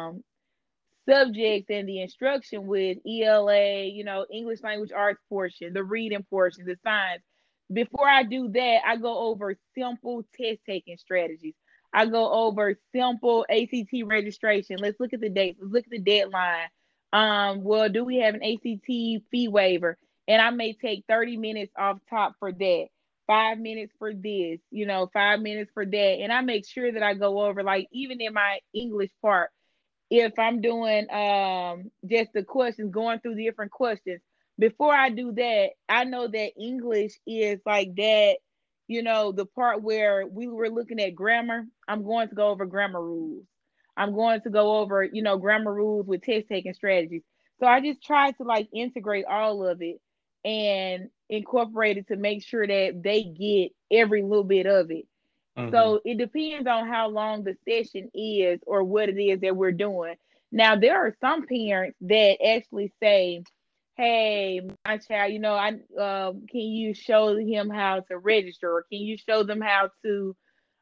subjects and the instruction with ELA, English language arts portion, the reading portion, the science. Before I do that, I go over simple test taking strategies. I go over simple ACT registration. Let's look at the dates. Let's look at the deadline. Well, do we have an ACT fee waiver? And I may take 30 minutes off top for that. 5 minutes for this, 5 minutes for that. And I make sure that I go over, like, even in my English part, if I'm doing just the questions, going through the different questions, before I do that, I know that English is like that, the part where we were looking at grammar. I'm going to go over grammar rules. I'm going to go over, grammar rules with test taking strategies. So I just try to like integrate all of it and incorporate it to make sure that they get every little bit of it. hmm So it depends on how long the session is or what it is that we're doing. Now, there are some parents that actually say, "Hey, my child, I can you show him how to register, or can you show them how to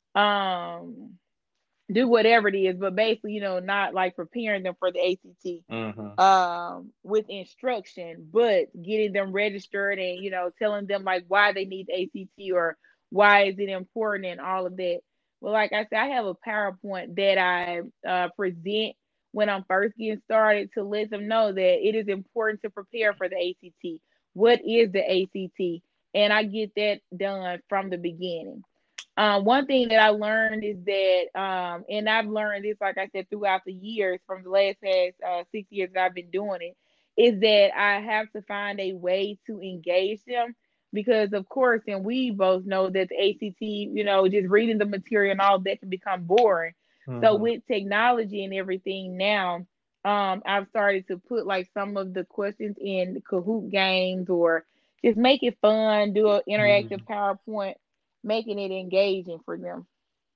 um do whatever it is?" But basically, not like preparing them for the ACT hmm with instruction, but getting them registered and telling them like why they need the ACT or why is it important and all of that. Well, like I said, I have a PowerPoint that I present when I'm first getting started to let them know that it is important to prepare for the ACT. What is the ACT? And I get that done from the beginning. One thing that I learned is that, and I've learned this, like I said, throughout the years, from the last past 6 years that I've been doing it, is that I have to find a way to engage them. Because, of course, and we both know that the ACT, just reading the material and all that can become boring. So, hmm with technology and everything now, I've started to put like some of the questions in Kahoot games or just make it fun, do an interactive hmm PowerPoint, making it engaging for them.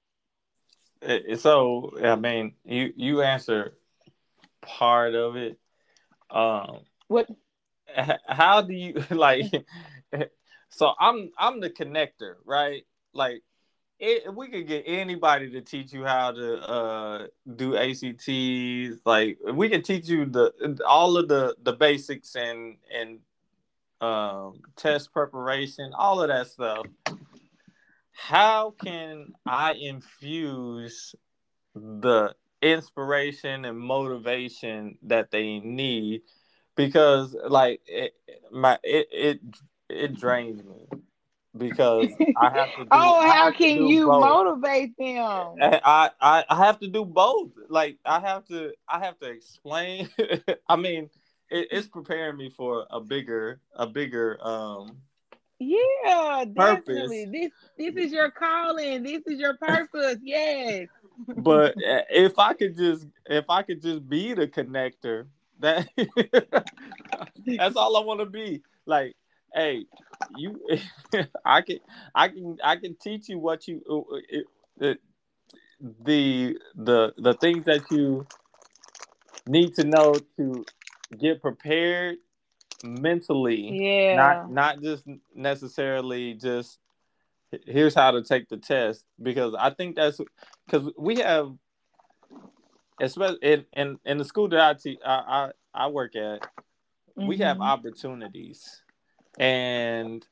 So I mean, you answer part of it. Um, What? how do you like? So I'm the connector, right? Like, we could get anybody to teach you how to do ACTs. Like, we can teach you the all of the basics and test preparation, all of that stuff. How can I infuse the inspiration and motivation that they need? Because like it drains me because I have to do Oh, I how have to can do you both. motivate them? I have to do both. Like, I have to explain. I mean, it's preparing me for a bigger Yeah, purpose. definitely. This is your calling. This is your purpose. Yes. But if I could just be the connector, that that's all I want to be. Like, hey, you, I can teach you what you uh, the things that you need to know to get prepared mentally, not Yeah. not just necessarily just here's how to take the test, because I think that's because we have, especially in the school that I work at, we have Mhm. opportunities. And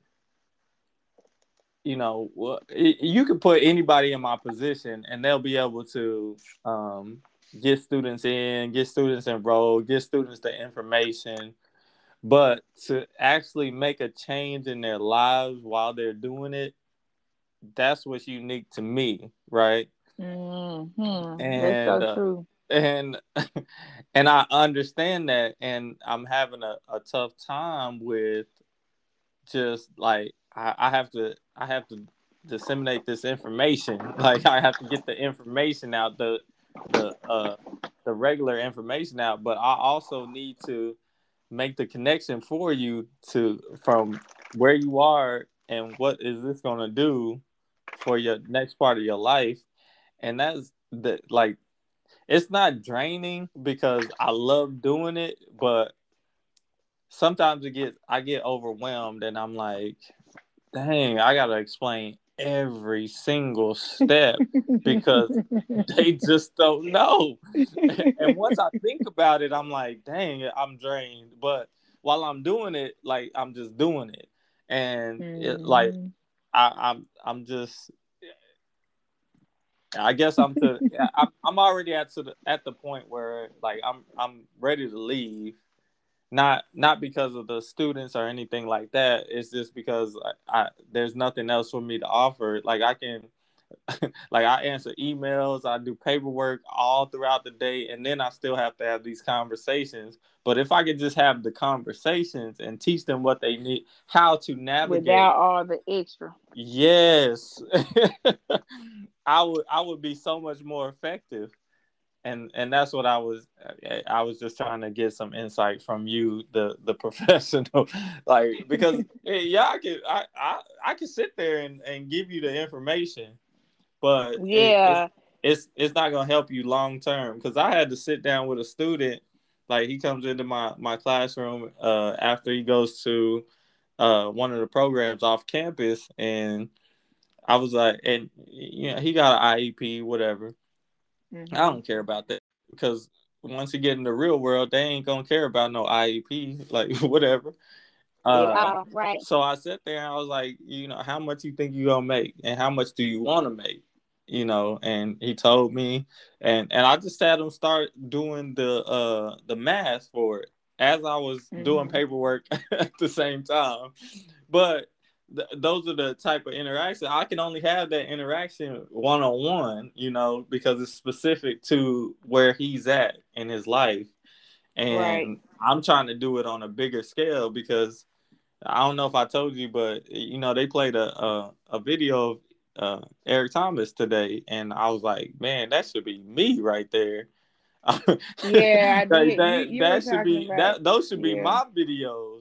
you could put anybody in my position and they'll be able to get students enrolled, get students the information. But to actually make a change in their lives while they're doing it, that's what's unique to me, right? That's so And true. and and I understand that, and I'm having a tough time with just like I have to disseminate this information. Like I have to get the information out, the uh the regular information out, but I also need to make the connection for you to from where you are and what is this going to do for your next part of your life. And that's the like it's not draining because I love doing it, but sometimes I get overwhelmed and I'm like, dang, I gotta explain every single step because they just don't know. And once I think about it, I'm like, dang, I'm drained. But while I'm doing it, like I'm just doing it, and like Mm-hmm. I'm just. I guess I'm already at the point where like I'm ready to leave, not because of the students or anything like that. It's just because there's nothing else for me to offer. Like I can, like I answer emails, I do paperwork all throughout the day, and then I still have to have these conversations. But if I could just have the conversations and teach them what they need, how to navigate, Without all the extra. yes, I would be so much more effective. And that's what I was just trying to get some insight from you, the professional, like because yeah, I can sit there and give you the information, but Yeah. it's not gonna help you long term. Because I had to sit down with a student, like he comes into my classroom after he goes to one of the programs off campus, and I was like, and you know he got an IEP, whatever. I Mm-hmm. don't care about that because once you get in the real world, they ain't gonna care about no IEP, like whatever. At Uh, all, right. so I sat there and I was like, you know, how much you think you gonna make, and how much do you want to make, you know? And he told me, and I just had him start doing the math for it as I was doing Mm-hmm. paperwork at the same time, but those are the type of interaction I can only have that interaction one on one, you know, because it's specific to where he's at in his life, Right. and I'm trying to do it on a bigger scale because I don't know if I told you, but you know they played a video of Eric Thomas today, and I was like, man, that should be me right there. Yeah, I did. You were That should talking be about, that those should be yeah. my videos,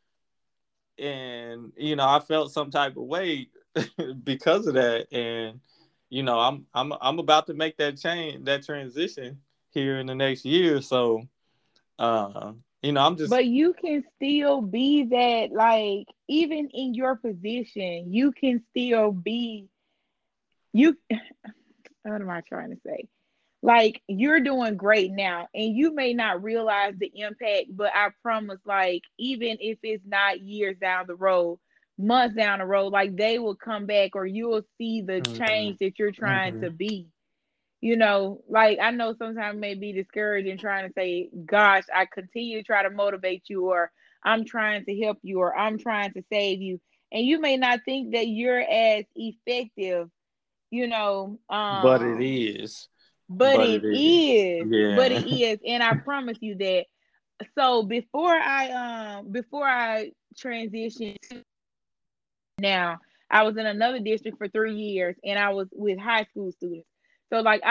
and you know I felt some type of way because of that, and you know I'm about to make that transition here in the next year, so you know I'm just But you can still be that, like, even in your position, you can still be you. What am I trying to say? Like, you're doing great now, and you may not realize the impact, but I promise, like, even if it's not years down the road, months down the road, like, they will come back, or you will see the mm-hmm, change that you're trying mm-hmm. to be. Like, I know sometimes it may be discouraging trying to say, gosh, I continue to try to motivate you, or I'm trying to help you, or I'm trying to save you. And you may not think that you're as effective, you know, But it um, is. but But it it is. is, but Yeah. it is. And I promise you that. So before I transitioned now, I was in another district for 3 years, and I was with high school students. So, like,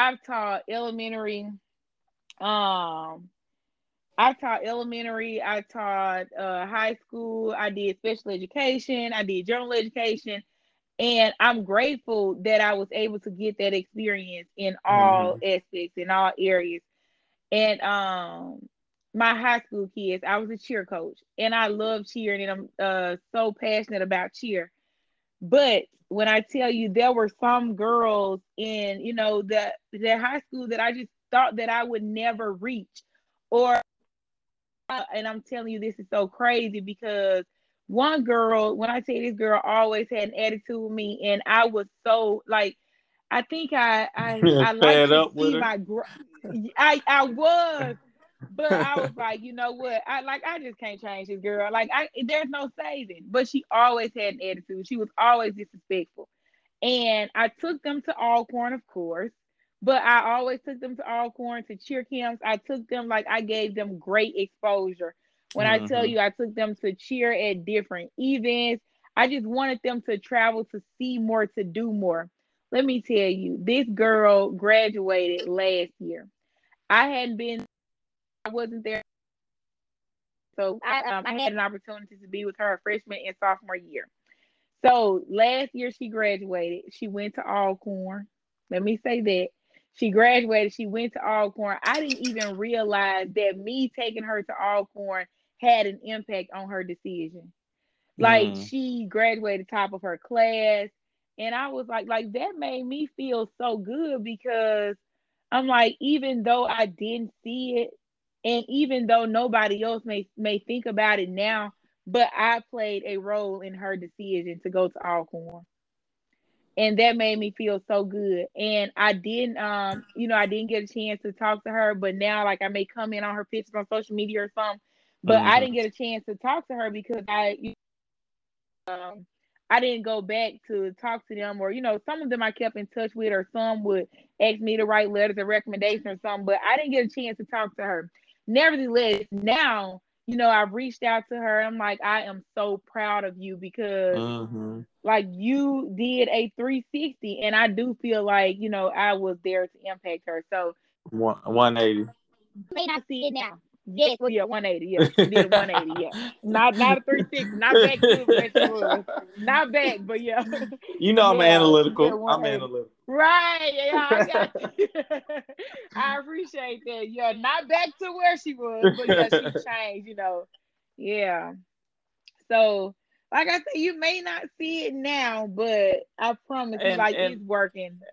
um I taught high school, I did special education, I did general education, and I'm grateful that I was able to get that experience in all Mm-hmm. aspects, in all areas. And my high school kids, I was a cheer coach, and I love cheering, and I'm so passionate about cheer. But when I tell you, there were some girls in, the high school that I just thought that I would never reach. Or and I'm telling you, this is so crazy because one girl, when I tell you, this girl always had an attitude with me, and I was so like, I think I like Fed to up with see her. my growth. I was, But I was like, you know what? I just can't change this girl. Like there's no saving. But she always had an attitude. She was always disrespectful. And I took them to Alcorn, of course. But I always took them to Alcorn to cheer camps. I took them like I gave them great exposure. When I tell Mm-hmm. you I took them to cheer at different events, I just wanted them to travel to see more, to do more. Let me tell you, this girl graduated last year. I hadn't been, I wasn't there. So I had an opportunity to be with her freshman and sophomore year. So last year she graduated. She went to Alcorn. Let me say that. She graduated. She went to Alcorn. I didn't even realize that me taking her to Alcorn had an impact on her decision. Like Mm. she graduated top of her class. And I was like that made me feel so good because I'm like, even though I didn't see it, and even though nobody else may think about it now, but I played a role in her decision to go to Alcorn. And that made me feel so good. And I didn't I didn't get a chance to talk to her, but now like I may comment on her pictures on social media or something. But I didn't Mm-hmm. get a chance to talk to her because I didn't go back to talk to them, or some of them I kept in touch with, or some would ask me to write letters of recommendation or something, but I didn't get a chance to talk to her. Nevertheless, now, I've reached out to her. I'm like, I am so proud of you because Mm-hmm. like you did a 360, and I do feel like, I was there to impact her. So 180. may not see it now. Yes, well, yeah, 180. Yeah, she did a 180. Yeah, not a 360. Not back to where she was. Not back, but yeah, You know I'm yeah, she did analytical. I'm 180. analytical. Right? Yeah, I got you. I appreciate that. Yeah, not back to where she was, but yeah, she changed. Yeah. So, like I said, you may not see it now, but I promise you, like and it's working.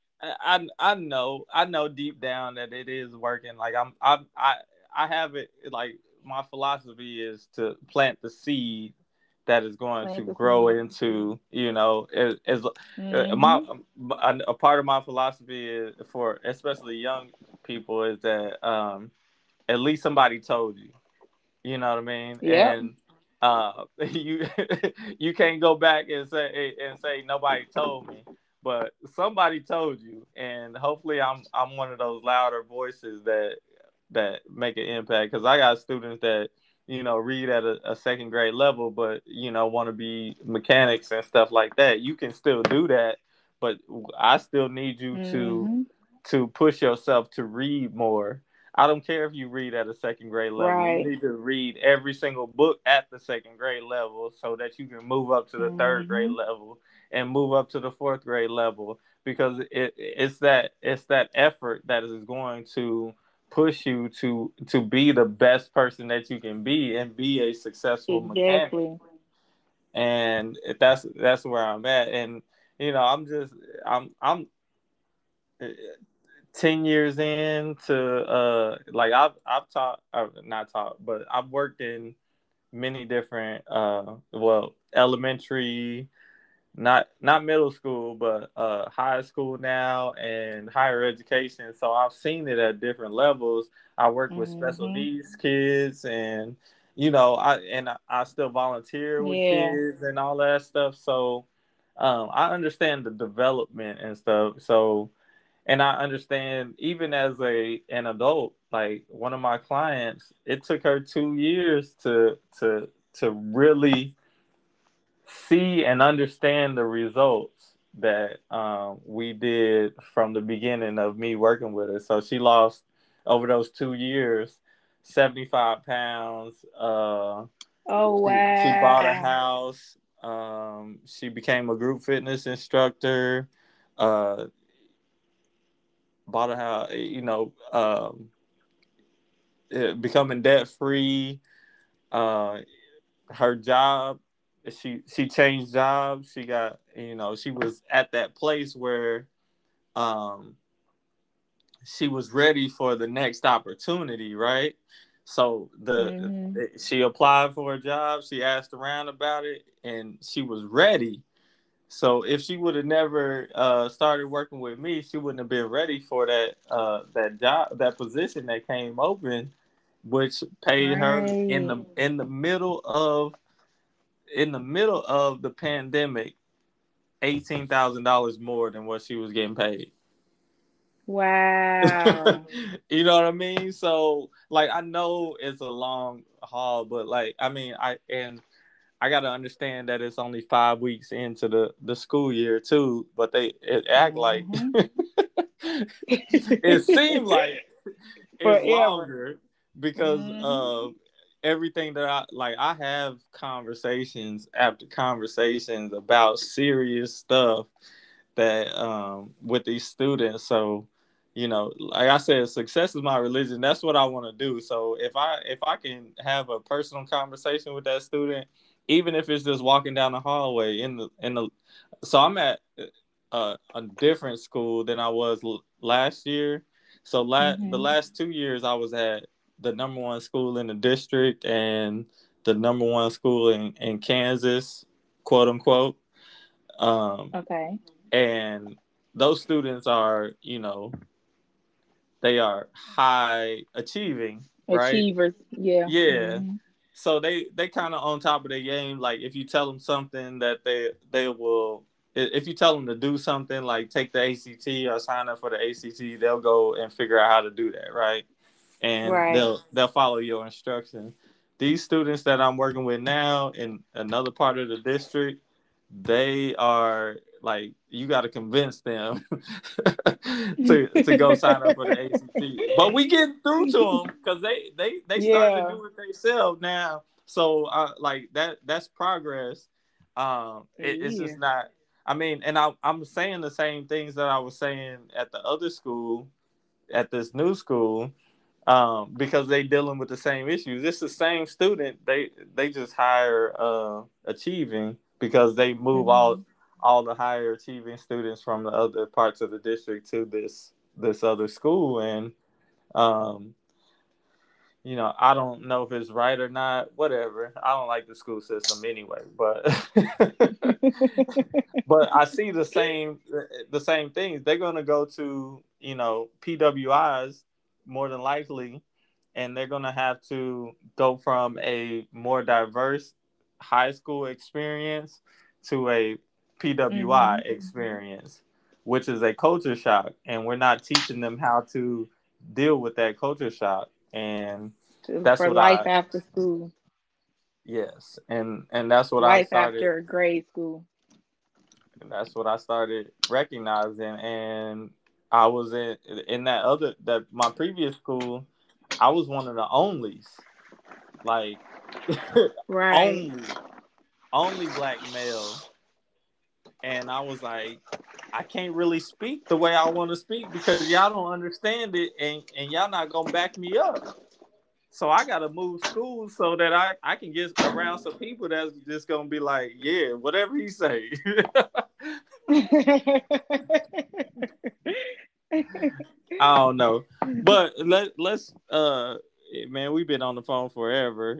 I know deep down that it is working. Like I have it like my philosophy is to plant the seed that is going to Plant the grow seed. into as my Mm-hmm. a part of my philosophy is for especially young people is that at least somebody told you. You know what I mean? Yep. And you you can't go back and say nobody told me, but somebody told you, and hopefully I'm one of those louder voices that make an impact because I got students that read at a second grade level, but want to be mechanics and stuff like that. You can still do that, but I still need you Mm-hmm. to push yourself to read more. I don't care if you read at a second grade level. You Right. need to read every single book at the second grade level so that you can move up to the third grade Mm-hmm. level and move up to the fourth grade level because it's that effort that is going to push you to be the best person that you can be and be a successful mechanic. Exactly. And that's where I'm at. And I'm just I'm 10 years in to like I've taught not taught but I've worked in many different elementary, not middle school, but high school now and higher education, so I've seen it at different levels. I work with special Mm-hmm. needs kids, and I still volunteer with Yeah. kids and all that stuff, so I understand the development and stuff. So and I understand even as an adult, like one of my clients, it took her 2 years to really see and understand the results that we did from the beginning of me working with her. So she lost over those 2 years 75 pounds. Oh She bought a wow. house. She became a group fitness instructor. Uh, bought a house. Becoming debt free. Uh, Her job, she changed jobs. She got she was at that place where um, she was ready for the next opportunity, right? So Mm-hmm. she applied for a job. She asked around about it, and she was ready. So if she would have never started working with me, she wouldn't have been ready for that job, that position that came open, which paid her in Right. the middle of the pandemic $18,000 more than what she was getting paid. Wow. You know what I mean? So like I know it's a long haul, but like I mean I gotta understand that it's only 5 weeks into the school year too, but it act like Mm-hmm. it seemed like it's Forever. longer because Mm-hmm. of everything that I have conversations after conversations about serious stuff that with these students. So like I said, success is my religion. That's what I want to do. So if I can have a personal conversation with that student, even if it's just walking down the hallway in the so I'm at a different school than I was last year. So the Mm-hmm. last 2 years I was at the number one school in the district and the number one school in Kansas, quote unquote. Um, Okay. and those students are, they are high achieving, right? Achievers. Yeah. Yeah. Mm-hmm. So they kind of on top of their game. Like if you tell them something that they will, if you tell them to do something like take the ACT or sign up for the ACT, they'll go and figure out how to do that, right? And Right. they'll follow your instructions. These students that I'm working with now in another part of the district, they are like you got to convince them to go sign up for the ACT. But we getting through to them because they starting to Yeah. do it themselves now. So like that's progress. It's just Yeah. not. I mean, and I'm saying the same things that I was saying at the other school, at this new school, because they dealing with the same issues. It's the same student. They just hire achieving because they move Mm-hmm. all the higher achieving students from the other parts of the district to this other school. And um, I don't know if it's right or not. Whatever. I don't like the school system anyway, but but I see the same things. They're gonna go to PWIs more than likely, and they're gonna have to go from a more diverse high school experience to a PWI Mm-hmm. experience, which is a culture shock, and we're not teaching them how to deal with that culture shock. And that's For what life I after school. yes, and that's what I Life started after grade school. that's what I started recognizing. And I was in that my previous school, I was one of the onlys, like Right. only only black male. And I was like, I can't really speak the way I want to speak because y'all don't understand it, and y'all not gonna back me up. So I gotta move schools so that I can get around some people that's just gonna be like, yeah, whatever he say. I don't know, but let's man, we've been on the phone forever.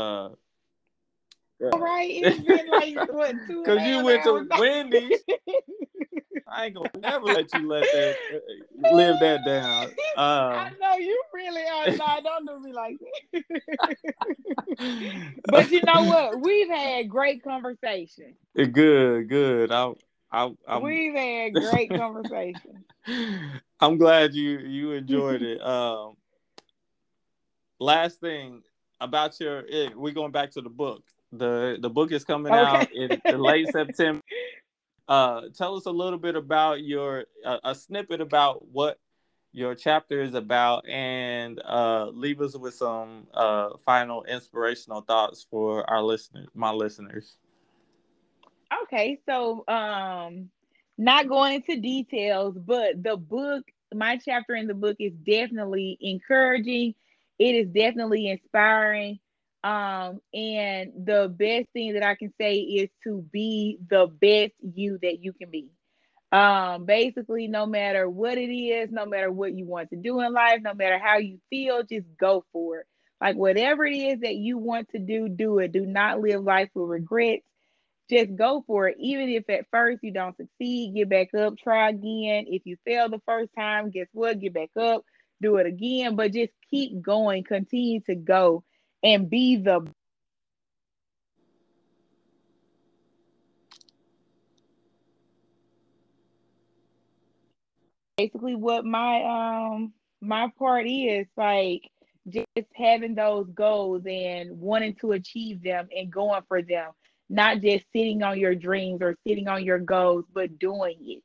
All right, it's been like what, two and a Cause you half went hours. to Wendy's. I ain't gonna never let you let that live that down. I know you really are not. Don't do me like that. But you know what? We've had great conversation. Good, good. I'm We've had great conversation. I'm glad you enjoyed it. Last thing about we're going back to the book. The book is coming Okay. out in late September. Tell us a little bit about your a snippet about what your chapter is about, and leave us with some final inspirational thoughts for my listeners. Okay, so not going into details, but the book, my chapter in the book is definitely encouraging. It is definitely inspiring. And the best thing that I can say is to be the best you that you can be. Basically, no matter what it is, no matter what you want to do in life, no matter how you feel, just go for it. Like whatever it is that you want to do, do it. Do not live life with regrets. Just go for it. Even if at first you don't succeed, get back up, try again. If you fail the first time, guess what? Get back up, do it again, but just keep going, continue to go and be the basically what my part is like just having those goals and wanting to achieve them and going for them, not just sitting on your dreams or sitting on your goals, but doing it.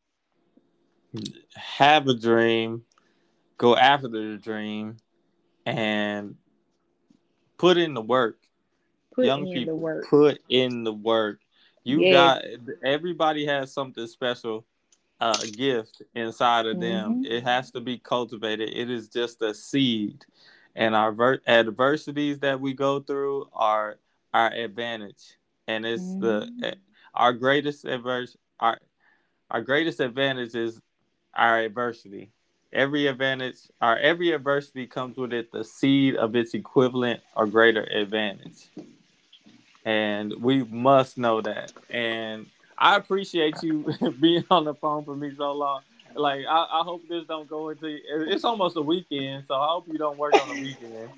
Have a dream, go after the dream, and put in the work. Put Young in the people, work. put in the work. You Yes. got everybody has something special, gift inside of them. Mm-hmm. It has to be cultivated. It is just a seed, and our adversities that we go through are our advantage, and it's Mm-hmm. our greatest our greatest advantage is our adversity. Every adversity comes with it the seed of its equivalent or greater advantage. And we must know that. And I appreciate you being on the phone for me so long. Like I hope this don't go into it's almost a weekend, so I hope you don't work on the weekend.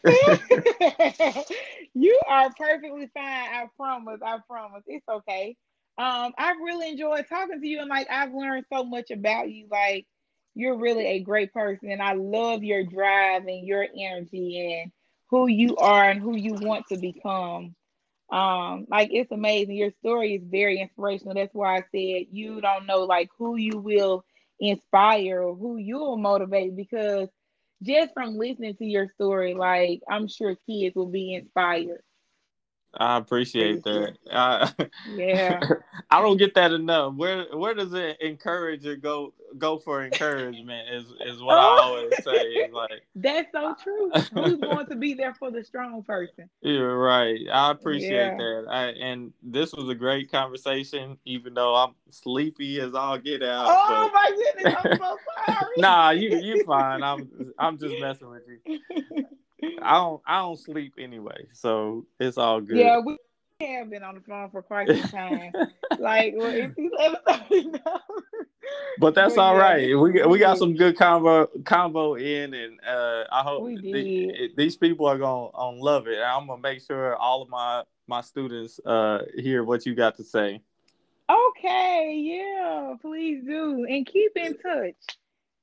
You are perfectly fine. I promise. I promise. It's okay. I've really enjoyed talking to you, and like I've learned so much about you. Like you're really a great person, and I love your drive and your energy and who you are and who you want to become. Like it's amazing. Your story is very inspirational. That's why I said you don't know like who you will inspire or who you will motivate because just from listening to your story, like I'm sure kids will be inspired. I appreciate that. Yeah. I don't get that enough. Where does it encourager go for encouragement is what I Oh, always say. Is like that's so true. Who's going to be there for the strong person? you're right. I appreciate Yeah. that. And this was a great conversation, even though I'm sleepy as all get out. Oh But my goodness, I'm so nah, you fine. I'm just messing with you. I don't sleep anyway, so it's all good. Yeah, we have been on the phone for quite some time. Like, well, it's 11:30 now. But that's But all yeah, this right. was We got good. some good convo in, and I hope We did. these people are gonna love it. I'm gonna make sure all of my students hear what you got to say. Okay, yeah, please do. And keep in touch.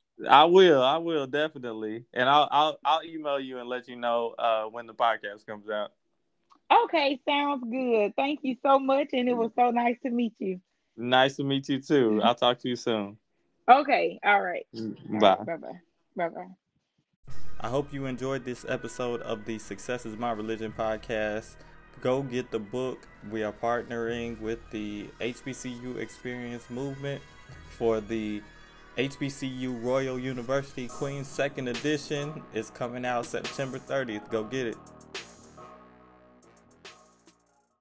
I will definitely, and I'll email you and let you know when the podcast comes out. Okay, sounds good. Thank you so much. And it was so nice to meet you. Nice to meet you too. I'll talk to you soon. Okay, all right. All right, Bye. bye bye. Bye bye. I hope you enjoyed this episode of the Success is My Religion podcast. Go get the book. We are partnering with the HBCU Experience Movement for the HBCU Royal University Queens 2nd edition. It's coming out September 30th. Go get it.